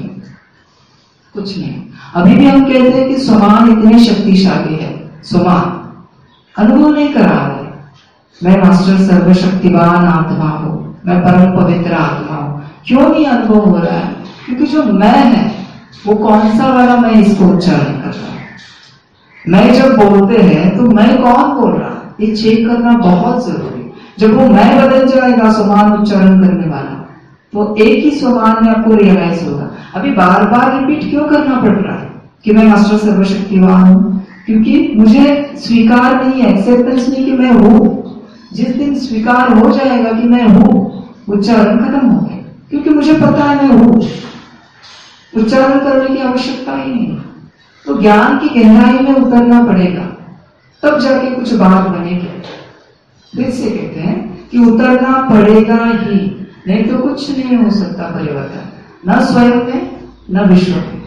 कुछ नहीं। अभी भी हम कहते हैं कि समान इतनी शक्तिशाली है, समान अनुभव नहीं करा रहे। मैं मास्टर सर्वशक्तिवान आत्मा हूं, मैं परम पवित्र आत्मा हूं। क्यों नहीं अनुभव हो रहा है? क्योंकि जो मैं है वो कौन सा वाला मैं इसको उच्चारण कर रहा हूं। मैं जब बोलते हैं तो मैं कौन बोल रहा है, ये चेक करना बहुत जरूरी। जब वो मैं बदल जाएगा समान उच्चारण करने वाला, तो एक ही समान में आपको रियलाइज होगा। अभी बार बार रिपीट क्यों करना पड़ रहा है कि मैं मास्टर सर्वशक्तिवान हूं? क्योंकि मुझे स्वीकार नहीं है, एक्सेप्टेंस नहीं कि मैं हूं। जिस दिन स्वीकार हो जाएगा कि मैं हूं, उच्चारण खत्म हो गया, क्योंकि मुझे पता है मैं हूं। उच्चारण करने की आवश्यकता ही नहीं। तो ज्ञान की गहराई में उतरना पड़ेगा, तब जाके कुछ बात बनेगी। फिर से कहते हैं कि उतरना पड़ेगा ही, नहीं तो कुछ नहीं हो सकता परिवर्तन, न स्वयं में न विश्व में।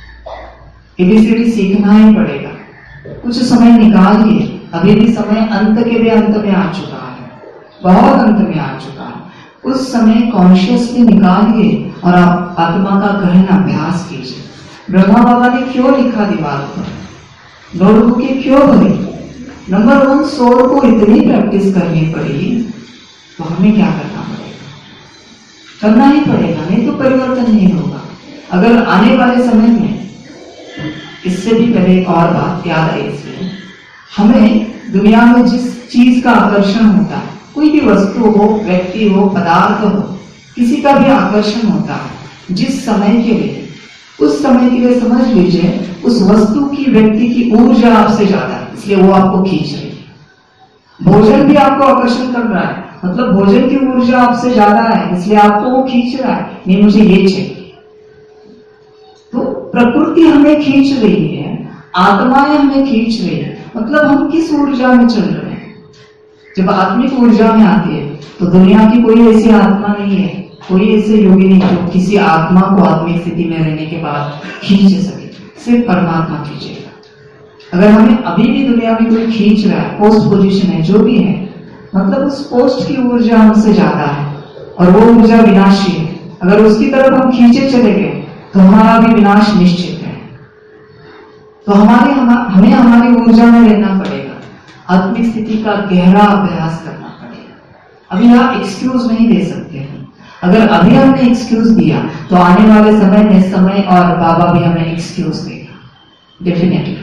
एबीसीडी सीखना ही पड़ेगा। कुछ समय निकालिए, अभी भी समय अंत के भी अंत में आ चुका है, बहुत अंत में आ चुका है। उस समय कॉन्शियसली निकालिए और आप आत्मा का गहन अभ्यास कीजिए। ब्रह्मा बाबा ने क्यों लिखा दीवार पर, नोटबुकें क्यों भरी? नंबर वन, सोल को इतनी प्रैक्टिस करनी पड़ी, तो हमें क्या करना पड़ेगा? करना ही पड़ेगा, नहीं तो परिवर्तन नहीं होगा। अगर आने वाले समय में, इससे भी पहले एक और बात याद आई इसलिए, हमें दुनिया में जिस चीज का आकर्षण होता है, कोई भी वस्तु हो, व्यक्ति हो, पदार्थ हो, किसी का भी आकर्षण होता है जिस समय के लिए, उस समय के लिए समझ लीजिए उस वस्तु की, व्यक्ति की ऊर्जा आपसे ज्यादा है। इसलिए वो आपको खींच रही है। भोजन भी आपको आकर्षण कर रहा है, मतलब भोजन की ऊर्जा आपसे ज्यादा है, इसलिए आपको वो खींच रहा है, नहीं मुझे ये चाहिए। तो प्रकृति हमें खींच रही है, आत्माएं हमें खींच रही है, मतलब हम किस ऊर्जा में चल रहे हैं। जब आत्मिक ऊर्जा में आती है तो दुनिया की कोई ऐसी आत्मा नहीं है, कोई ऐसे योगी नहीं जो किसी आत्मा को आत्मिक स्थिति में रहने के बाद खींच सके, सिर्फ परमात्मा खींचेगा। अगर हमें अभी भी दुनिया में कोई खींच रहा है, पोस्ट पोजीशन है, जो भी है, मतलब उस पोस्ट की ऊर्जा हमसे ज्यादा है और वो ऊर्जा विनाशी है। अगर उसकी तरफ हम खींचे चले गए तो हमारा भी विनाश निश्चित है। तो हमारे हम, हमें हमारी ऊर्जा में रहना पड़ेगा, आत्मिक स्थिति का गहरा अभ्यास करना पड़ेगा। अभी आप एक्सक्यूज नहीं दे सकते हैं। अगर अभी हमने एक्सक्यूज दिया तो आने वाले समय में समय और बाबा भी हमें एक्सक्यूज देगा डेफिनेटली।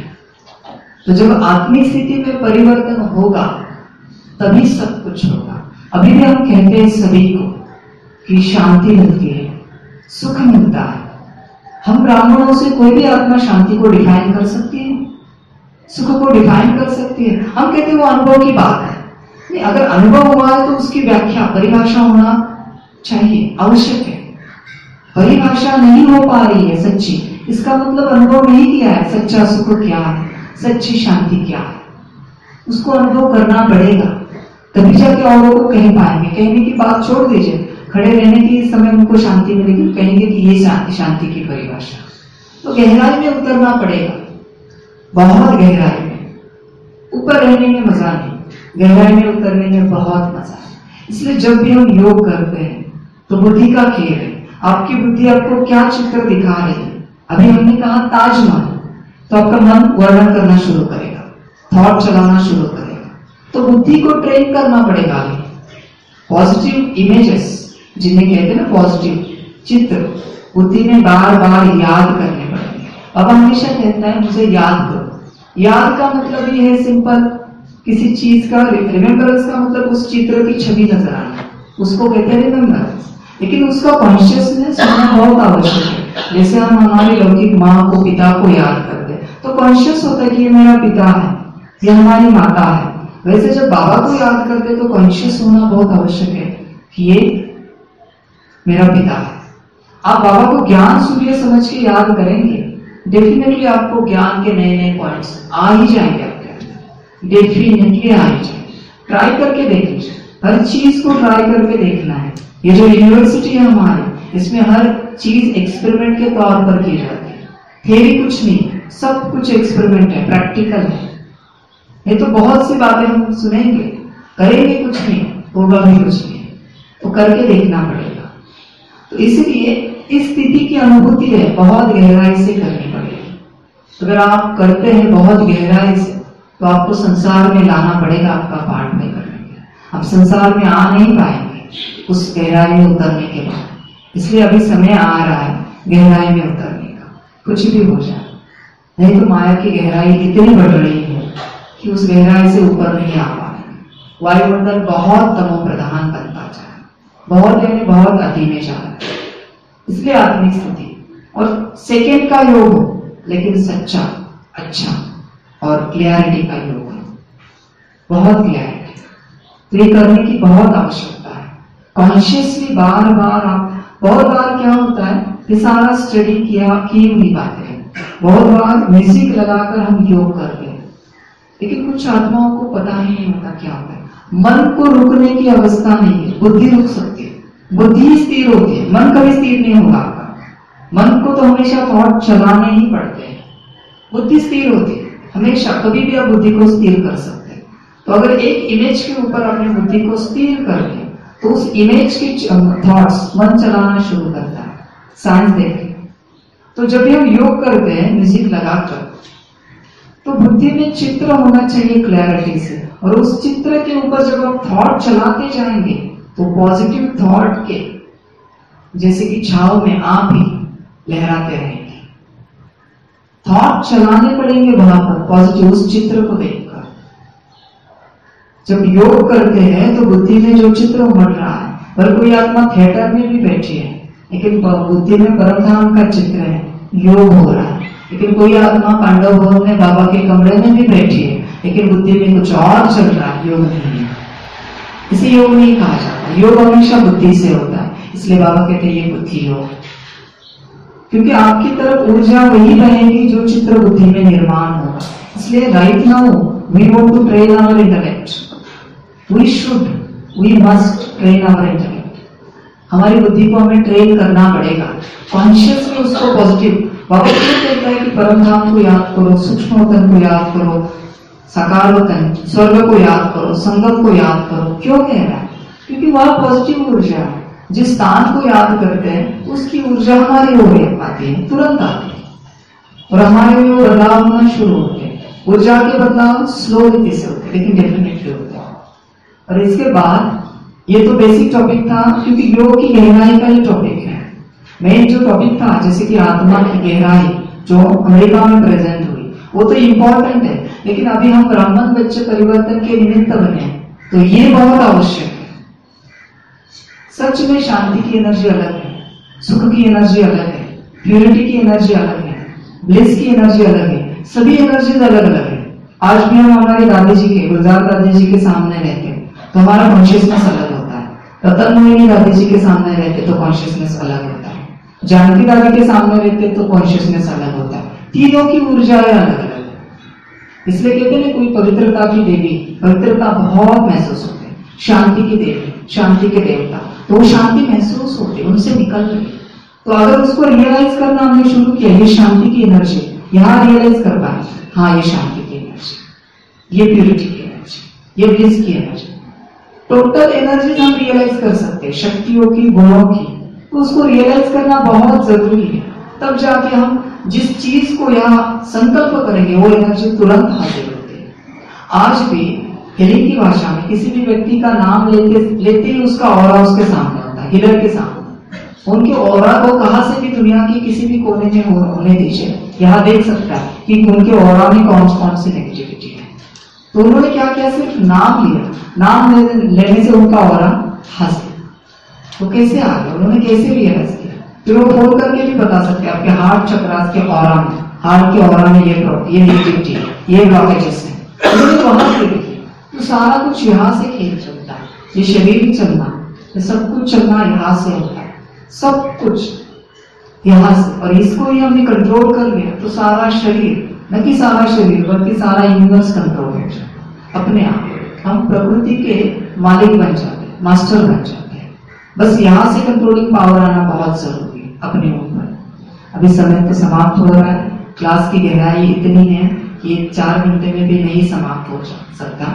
तो जब आत्मिक स्थिति में परिवर्तन होगा तभी सब कुछ होगा। अभी भी हम कहते हैं सभी को कि शांति मिलती है, सुख मिलता है। हम ब्राह्मणों से कोई भी आत्मा शांति को डिफाइन कर सकती है, सुख को डिफाइन कर सकती है? हम कहते हैं वो अनुभव की बात है। नहीं, अगर अनुभव हुआ है तो उसकी व्याख्या, परिभाषा होना चाहिए, आवश्यक है। परिभाषा नहीं हो पा रही है सच्ची, इसका मतलब अनुभव नहीं किया है सच्चा सुख क्या है, सच्ची शांति क्या है। उसको अनुभव करना पड़ेगा, तभी जाके औरों को कह पाएंगे। कहने की बात छोड़ दीजिए, खड़े रहने के समय उनको शांति मिलेगी, कहेंगे कि ये शांति शांति की परिभाषा। तो गहराई में उतरना पड़ेगा, बहुत गहराई में। ऊपर रहने में मजा नहीं, गहराई में उतरने में बहुत मजा है। इसलिए जब भी हम योग करते हैं तो बुद्धि का खेल है। आपकी बुद्धि आपको क्या चित्र दिखा रही है? अभी हमने कहा ताजमहल, तो आपका मन वर्णन करना शुरू करेगा, थॉट चलाना शुरू करेगा। तो बुद्धि को ट्रेन करना पड़ेगा। अभी पॉजिटिव इमेजेस जिन्हें कहते हैं ना, पॉजिटिव चित्र बुद्धि में बार बार याद करने पड़ेंगे। अब हमेशा कहता है मुझे याद करो। याद का मतलब ये है सिंपल, किसी चीज का रिमेम्बरेंस का मतलब उस चित्र की छवि नजर आना, उसको कहते हैं रिमेम्बरेंस। लेकिन उसका कॉन्शियसनेस होना बहुत आवश्यक है। जैसे हम हमारी लौकिक माँ को, पिता को याद करते हैं तो कॉन्शियस होता है कि ये मेरा पिता है, ये हमारी माता है। वैसे जब बाबा को याद करते तो कॉन्शियस होना बहुत आवश्यक है कि ये मेरा पिता है। आप बाबा को ज्ञान सूर्य समझ के याद करेंगे, डेफिनेटली आपको ज्ञान के नए नए पॉइंट्स आ ही जाएंगे आपके अंदर, डेफिनेटली आ ही जाएंगे। ट्राई करके देख लीजिए, हर चीज को ट्राई करके देखना है। ये जो यूनिवर्सिटी है हमारी, इसमें हर चीज एक्सपेरिमेंट के तौर पर की जाती है। थ्योरी कुछ नहीं, सब कुछ एक्सपेरिमेंट है, प्रैक्टिकल है। ये तो बहुत सी बातें हम सुनेंगे, करेंगे कुछ नहीं, होगा भी कुछ नहीं, तो करके देखना पड़ेगा। तो इसलिए इस स्थिति की अनुभूति है बहुत गहराई से करनी पड़ेगी। अगर आप करते हैं बहुत गहराई से तो आपको संसार में लाना पड़ेगा आपका पाठ में करने के। आप संसार में आ नहीं पाएंगे उस गहराई में उतरने के बाद। इसलिए अभी समय आ रहा है गहराई में उतरने का, कुछ भी हो जाए। नहीं तो माया की गहराई इतनी बढ़ रही है कि उस गहराई से ऊपर नहीं आ पाएंगे। वायुमंडल बहुत तमो प्रधान बनता जाए, बहुत यानी बहुत अति में जा रहा है। इसलिए आत्मिक स्थिति और सेकेंड का योग हो, लेकिन सच्चा, अच्छा और क्लियरिटी का योग है, बहुत क्लियरिटी। तो ये करने की बहुत आवश्यकता है। कॉन्शियसली बार बार आप, बहुत बार क्या होता है कि सारा स्टडी किया की हुई बातें हैं, बहुत बार म्यूजिक लगाकर हम योग करते हैं, लेकिन कुछ आत्माओं को पता ही नहीं होता क्या होता है। मन को रुकने की अवस्था नहीं है, बुद्धि रुक सकती है, बुद्धि स्थिर होती है, मन कभी स्थिर नहीं होगा आपका। मन को तो हमेशा थॉट चलाने ही पड़ते हैं, बुद्धि स्थिर होती है हमेशा, कभी भी आप बुद्धि को स्थिर कर सकते हैं। तो अगर एक इमेज के ऊपर अपनी बुद्धि को स्थिर कर दें तो उस इमेज की थॉट्स मन चलाना शुरू करता है। साइंस देखें तो जब भी हम योग करते हैं म्यूजिक लगाकर, तो बुद्धि में चित्र होना चाहिए क्लैरिटी से, और उस चित्र के ऊपर जब आप थॉट चलाते जाएंगे तो पॉजिटिव थॉट के जैसे कि छाव में आप ही लहराते रहेंगे। थॉट चलाने पड़ेंगे वहां पर पॉजिटिव, उस चित्र को देखकर। जब योग करते हैं तो बुद्धि में जो चित्र उमड़ रहा है, पर कोई आत्मा थिएटर में भी बैठी है लेकिन बुद्धि में परम धाम का चित्र है, योग हो रहा है, लेकिन कोई आत्मा पांडव भवन में बाबा के कमरे में भी बैठी है, लेकिन बुद्धि में कुछ और चल रहा है, योग नहीं है। इसे योग नहीं कहा जाता। योग हमेशा बुद्धि से होता है, इसलिए बाबा कहते हैं ये बुद्धि योग। क्योंकि आपकी तरफ ऊर्जा वही बनेगी जो चित्र बुद्धि में निर्माण होगा। इसलिए right now we want to train our intellect, we should, we must train our intellect. हमारी बुद्धि को हमें ट्रेन करना पड़ेगा, कॉन्शियसली उसको पॉजिटिव। बाबा क्यों कहता है कि परम धाम को याद करो, सूक्ष्म वतन को याद करो, साकार वतन स्वर्ग को याद करो, संगम को याद करो। क्यों कह रहा है? क्योंकि वह पॉजिटिव ऊर्जा है। जिस स्थान को याद करते हैं उसकी ऊर्जा हमारी ओर आती है, तुरंत आती है और हमारे में बदलाव होना शुरू होते हैं। ऊर्जा के बदलाव स्लो गति से होते हैं, लेकिन डेफिनेटली होते हैं। और इसके बाद ये तो बेसिक टॉपिक था, क्योंकि योग की गहराई का ये टॉपिक है। मेन जो टॉपिक था, जैसे कि आत्मा की गहराई जो अमेरिका में प्रेजेंट हुई, वो तो इम्पोर्टेंट है। लेकिन अभी हम ब्राह्मण बच्चे परिवर्तन के निमित्त बने, तो ये बहुत आवश्यक है। सच में शांति की एनर्जी अलग है, सुख की एनर्जी अलग है, प्यूरिटी की एनर्जी अलग है, ब्लिस की एनर्जी अलग है, सभी एनर्जीज अलग अलग है। आज भी हम हमारे दादी जी के, गुलजार दादी जी के सामने रहते हैं तो हमारा कॉन्शियसनेस अलग होता है। रतन मोहिनी दादी जी के सामने रहते तो कॉन्शियसनेस अलग होता है। जानकी दादी के सामने रहते तो कॉन्शियसनेस अलग होता है। तीनों की ऊर्जाएं अलग अलग है। इसलिए कहते हैं कोई पवित्रता की देवी, पवित्रता बहुत महसूस होती है। शांति की देवी, शांति के देवता, तो वो शांति महसूस होती है, उनसे निकल रही। तो अगर उसको रियलाइज करना हमने शुरू किया, ये शांति की एनर्जी, यहाँ रियलाइज कर पाए, हाँ ये शांति की एनर्जी, ये प्यूरिटी की एनर्जी, ये ब्लिस की एनर्जी, टोटल एनर्जी हम रियलाइज कर सकते हैं, शक्तियों की, गुणों की। तो उसको रियलाइज करना बहुत जरूरी है। तब जाके हम जिस चीज को यहाँ संकल्प करेंगे वो एनर्जी तुरंत हाजिर होती है। आज भी हिलिंग की भाषा में किसी भी व्यक्ति का नाम लेते लेते ही उसका ऑरा उसके सामने होता है, हिलर के सामने। उनके ऑरा को कहां से भी दुनिया की किसी भी कोने में होने दीजिए, यहाँ देख सकता है कि उनके ऑरा में कौन कौन सी नेगेटिविटी है। तो उन्होंने क्या किया, सिर्फ नाम लिया, नाम लेने से उनका ऑरा हंस गया। तो कैसे आ गया, उन्होंने कैसे रियलाइज किया? फिर वो फोन करके भी बता सकते हैं आपके हार्ट चक्रास के ऑरा में, हार्ट के ऑरा में ये ये नेगेटिविटी, ये ब्लॉकेजेस है, उन्होंने वहां से देखी। तो सारा कुछ यहाँ से खेल चलता है, ये शरीर चलना, ये सब कुछ चलना यहाँ से होता है, सब कुछ यहाँ से। और इसको ही हमने कंट्रोल कर लिया तो सारा शरीर, न कि सारा शरीर बल्कि सारा यूनिवर्स कंट्रोल हो जाता अपने आप। हम प्रकृति के मालिक बन जाते हैं, मास्टर बन जाते हैं। बस यहाँ से कंट्रोलिंग पावर आना बहुत जरूरी है अपने ऊपर। अभी समय तो समाप्त हो रहा है, क्लास की गहराई इतनी है कि चार घंटे में भी नहीं समाप्त हो सकता।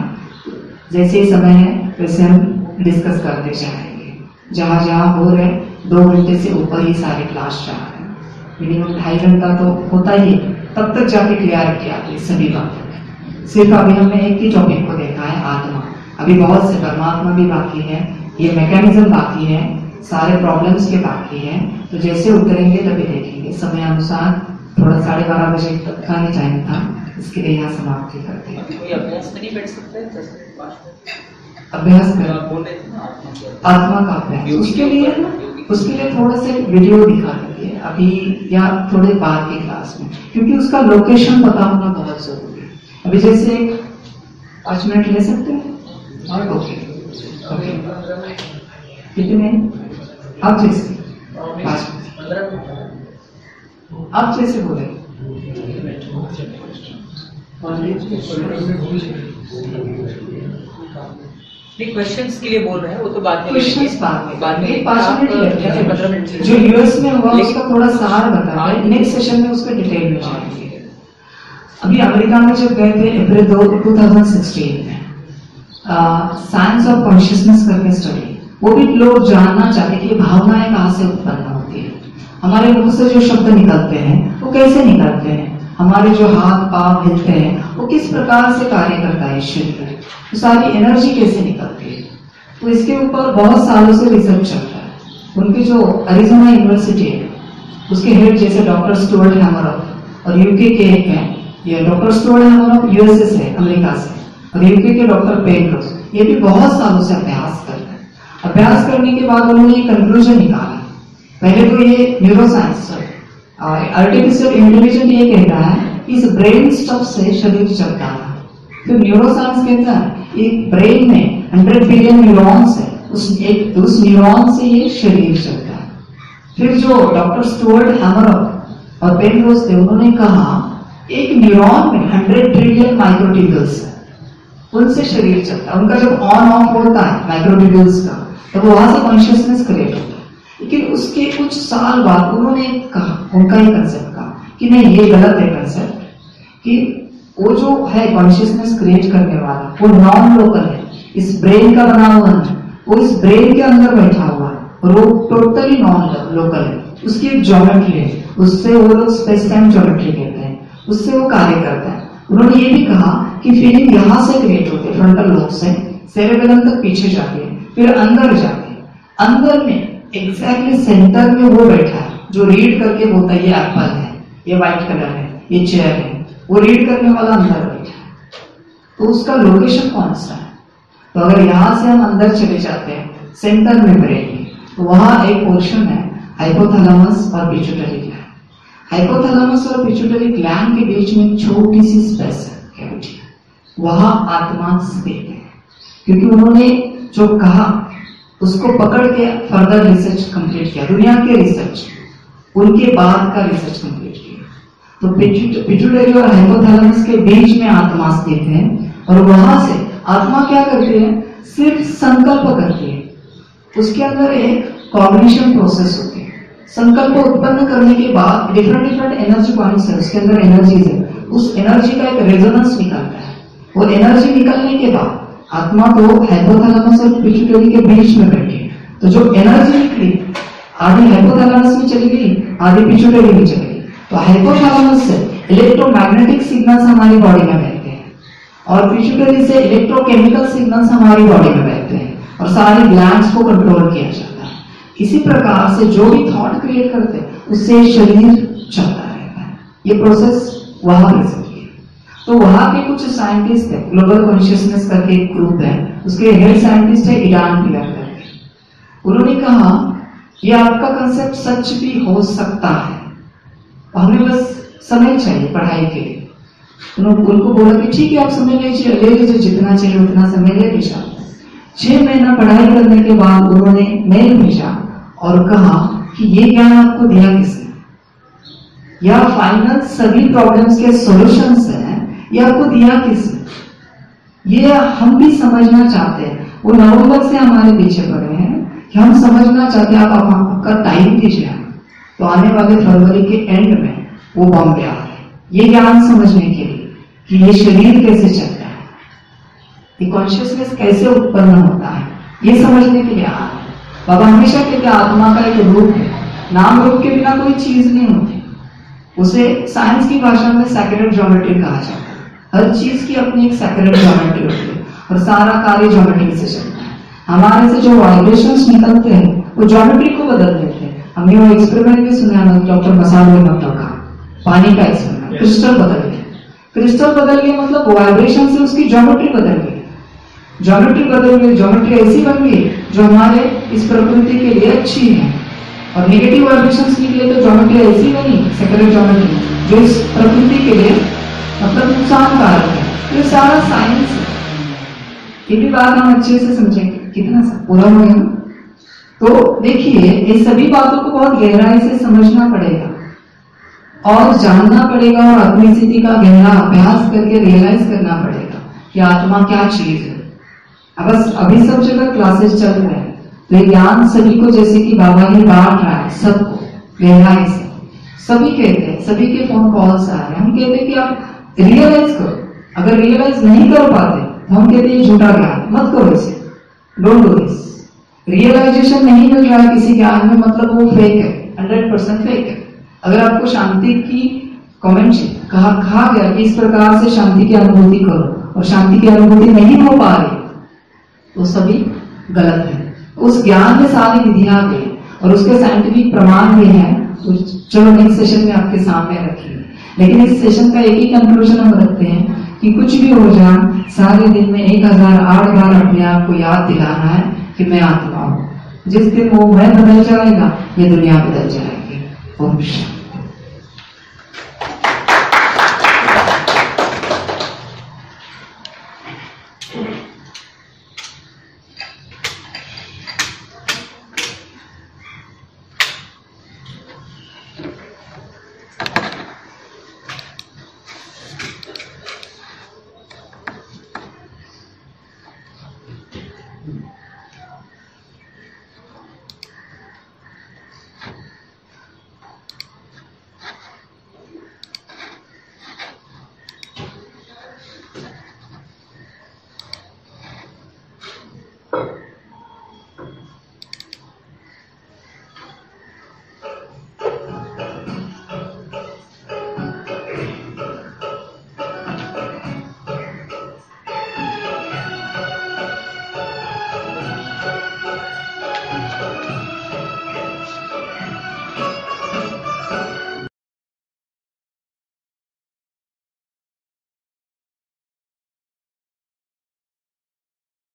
जैसे ही समय है वैसे हम डिस्कस करते जाएंगे। जहां जहां हो रहे दो घंटे से ऊपर ही सारे क्लास जा रहे हैं, मिनिमम ढाई घंटा तो होता ही है, तब तक जाके क्लियरिटी आती है सभी बातों में। सिर्फ अभी हमने एक ही टॉपिक को देखा है, आत्मा। अभी बहुत से परमात्मा भी बाकी है, ये मैकेनिज्म बाकी है, सारे प्रॉब्लम्स के बाकी है। तो जैसे उतरेंगे तभी देखेंगे। समय अनुसार थोड़ा साढ़े बारह बजे तक का ही टाइम था, इसके लिए यहाँ समाप्ति करते हैं। अभ्यास में नहीं बैठ सकते, अभ्यास कर आत्मा का अभ्यास, उसके लिए उसके लिए थोड़ा सा वीडियो दिखा देंगे अभी या थोड़े बाद की क्लास में, क्योंकि उसका लोकेशन पता होना बहुत जरूरी है। अभी जैसे पाँच मिनट ले सकते हैं और ओके ओके कितने आप जैसे पाँच मिनट आप जैसे बोले। क्वेश्चंस के लिए बोल रहे हैं, वो तो बाद में क्वेश्चंस बाद में बाद में पाँच मिनट लगते हैं। पंद्रह मिनट जो यूएस में हुआ उसका थोड़ा सार बता रहे हैं, नेक्स्ट सेशन में उसका डिटेल में जाएंगे। अभी अमेरिका में जब गए थे अप्रैल दो टू थाउजेंड सिक्सटीन में साइंस ऑफ कॉन्शियसनेस करके स्टडी, वो भी लोग जानना चाहते कि ये भावनाएं कहाँ से उत्पन्न होती है, हमारे मुंह से जो शब्द निकलते हैं वो कैसे निकलते हैं, हमारे जो हाथ पांव हिलते हैं वो किस प्रकार से कार्य करता है शरीर, तो सारी एनर्जी कैसे निकलती है। तो इसके ऊपर बहुत सालों से रिसर्च चल रहा है। उनकी जो अरिजोना यूनिवर्सिटी है उसके हेड जैसे डॉक्टर स्टुअर्ट हैमरऑफ और यूके के एक हैं, ये डॉक्टर स्टुअर्ट हैमरऑफ यूएसए से, अमेरिका से, और यूके के डॉक्टर पेंड्रोस, ये भी बहुत सालों से अभ्यास कर रहे हैं। अभ्यास करने के बाद उन्होंने ये कंक्लूजन निकाला। पहले तो ये न्यूरोसाइंस आर्टिफिशियल इंटेलिजेंस ये कहता है इस ब्रेन स्टफ से शरीर चलता है। फिर न्यूरोसाइंस कहता है एक ब्रेन में हंड्रेड बिलियन न्यूरॉन्स है, उस एक उस न्यूरॉन से ये शरीर चलता है। फिर जो डॉक्टर स्टुअर्ट हैमरॉक और पेनरोज थे, उन्होंने कहा एक न्यूरॉन में हंड्रेड ट्रिलियन माइक्रोट्यूब्यूल्स है, उनसे शरीर चलता है। उनका जब ऑन ऑफ होता है माइक्रोट्यूब्यूल्स का, तो वहां से कॉन्शियसनेस क्रिएट होता है। लेकिन उसके कुछ साल बाद उन्होंने कहा, उनका ही कंसेप्ट कहा कि नहीं ये गलत है कंसेप्ट, कि वो जो है कॉन्शियसनेस क्रिएट करने वाला वो नॉन लोकल है, इस ब्रेन का बना हुआ है, वो इस ब्रेन के अंदर बैठा हुआ है और वो टोटली नॉन लोकल है। उसकी एक ज्योमेट्री है, उससे वो लोग स्पेस टाइम ज्योमेट्री कहते हैं, उससे वो कार्य करता है। उन्होंने ये भी कहा कि फीलिंग यहां से क्रिएट होती है, फ्रंटल लोब से सेरेबेलम तक पीछे जाती है, फिर अंदर जाती है। अंदर में एग्जैक्टली सेंटर में वो बैठा है जो रीड करके बोलता है ये एप्पल है, ये व्हाइट कलर है, ये चेयर है, वो रीड करने वाला अंदर बैठा है। तो उसका लोकेशन कौन सा है? तो अगर यहां से हम अंदर चले जाते हैं सेंटर में ब्रेन, तो वहां एक पोर्शन है हाइपोथैलेमस और पिट्यूटरी ग्लैंड। हाइपोथैलेमस और पिट्यूटरी ग्लैंड के बीच में छोटी सी स्पेस है, कैविटी, वहां आत्मा स्थित है। क्योंकि उन्होंने जो कहा उसको पकड़ के फर्दर रिसर्च कंप्लीट किया, दुनिया के रिसर्च, उनके बाद का रिसर्च कंप्लीट किया। तो पिट्यूटरी और हाइपोथैलेमस के बीच में आत्मा स्थित है और वहां से आत्मा क्या करती है? सिर्फ संकल्प करती है। उसके अंदर एक कॉग्निशन प्रोसेस होती है। संकल्प उत्पन्न करने के बाद डिफरेंट डिफरेंट एनर्जी पॉइंट्स है, उसके अंदर एनर्जीज है, उस एनर्जी का एक रेजोनेंस निकलता है। वो एनर्जी निकलने के बाद आत्मा तो हाइपोथैलेमस और पिट्यूटरी के बीच में बैठी है। तो जो एनर्जी निकली आधी हाइपोथैलेमस में चली गई, आधी पिट्यूटरी में चली गई। तो हाइपोथैलेमस से इलेक्ट्रोमैग्नेटिक सिग्नल्स हमारी बॉडी में बहते हैं और पिट्यूटरी से इलेक्ट्रोकेमिकल सिग्नल्स हमारी बॉडी में बहते हैं और सारे ग्लैंड्स को कंट्रोल किया जाता है। इसी प्रकार से जो भी थॉट क्रिएट करते हैं उससे शरीर चलता रहता है। ये प्रोसेस वहां पर चलती है। तो वहां के कुछ साइंटिस्ट है, ग्लोबल कॉन्शियसनेस करके एक ग्रुप है, उसके हेड साइंटिस्ट है इडान पिलर करके। उन्होंने कहा ये आपका कंसेप्ट सच भी हो सकता है, हमें बस समय चाहिए पढ़ाई के लिए। उन्होंने उनको बोला कि ठीक है आप समय लीजिए, ले लीजिए जितना चाहिए उतना समय ले लीजिए। छह महीना पढ़ाई करने के बाद उन्होंने मेल भेजा और कहा कि ये ज्ञान आपको दिया किसने? या फाइनल सभी प्रॉब्लम्स के सॉल्यूशंस हैं, ये आपको दिया किसने? ये हम भी समझना चाहते हैं। वो नवंबर से हमारे पीछे पड़े हैं कि हम समझना चाहते हैं, आप आपका टाइम दीजिए। तो आने वाले फरवरी के एंड में वो बॉम्बे आ रहे हैं ये ज्ञान समझने के लिए कि ये शरीर कैसे चलता है, ये कॉन्शियसनेस कैसे उत्पन्न होता है, ये समझने के लिए आ रहे हैं। बाबा हमेशा कहते हैं आत्मा का एक रूप है, नाम रूप के बिना कोई चीज नहीं होती। उसे साइंस की भाषा में सैक्रेड ज्योमेट्री कहा जाता है। हर चीज की अपनी एक सैक्रेड ज्योमेट्री होती है और सारा कार्य ज्योमेट्री से चलता है। हमारे से जो वाइब्रेशंस निकलते हैं वो ज्योमेट्री को बदल देते हैं। हमने वो एक्सपेरिमेंट भी सुना है डॉक्टर मसारो मत्ता का, पानी का एक्सपेरिमेंट। क्रिस्टल बदल गया, क्रिस्टल बदल गया मतलब वाइब्रेशन से उसकी ज्योमेट्री बदल गई। ज्योमेट्री बदल गई, ज्योमेट्री ऐसी बन गई जो हमारे इस प्रकृति के लिए अच्छी है। और नेगेटिव वाइब्रेशंस निकले तो ज्योमेट्री ऐसी बनी, सेक्रेट ज्योमेट्री, जो इस प्रकृति के लिए मतलब नुकसानकारक है। तो ये सारा साइंस है। ये भी बात हम अच्छे से समझेंगे। कितना सा पूरा हो गया? तो देखिए ये सभी बातों को बहुत गहराई से समझना पड़ेगा और जानना पड़ेगा और अपनी स्थिति का गहरा अभ्यास करके रियलाइज करना पड़ेगा कि आत्मा क्या चीज है। अब बस अभी सब जगह क्लासेस चल रहे हैं तो ये ज्ञान सभी को जैसे कि बाबा ही बांट रहा है सबको गहराई से। सभी कहते हैं, सभी के फोन कॉल्स आ रहे हैं, हम कहते हैं कि आप रियलाइज करो। अगर रियलाइज नहीं कर पाते तो हम कहते हैं झूठा ज्ञान मत करो, इसे डोंट डू दिस। रियलाइजेशन नहीं मिल रहा है किसी ज्ञान में मतलब वो फेक है, हंड्रेड परसेंट फेक है। अगर आपको शांति की कमेंट कहा कहा गया कि इस प्रकार से शांति की अनुभूति करो और शांति की अनुभूति नहीं हो पा रही तो सभी गलत है। उस ज्ञान में सारी विधियां गई और उसके साइंटिफिक प्रमाण भी हैं, तो चलो नेक्स्ट सेशन में आपके सामने रखिए। लेकिन इस सेशन का एक ही कंक्लूजन हम रखते हैं कि कुछ भी हो जाए सारे दिन में एक हजार आठ बार अपने आप को याद दिलाना है कि मैं आत्मा हूं। जिस दिन वो मैं बदल जाएगा ये दुनिया बदल जाएगी। ओम शांति।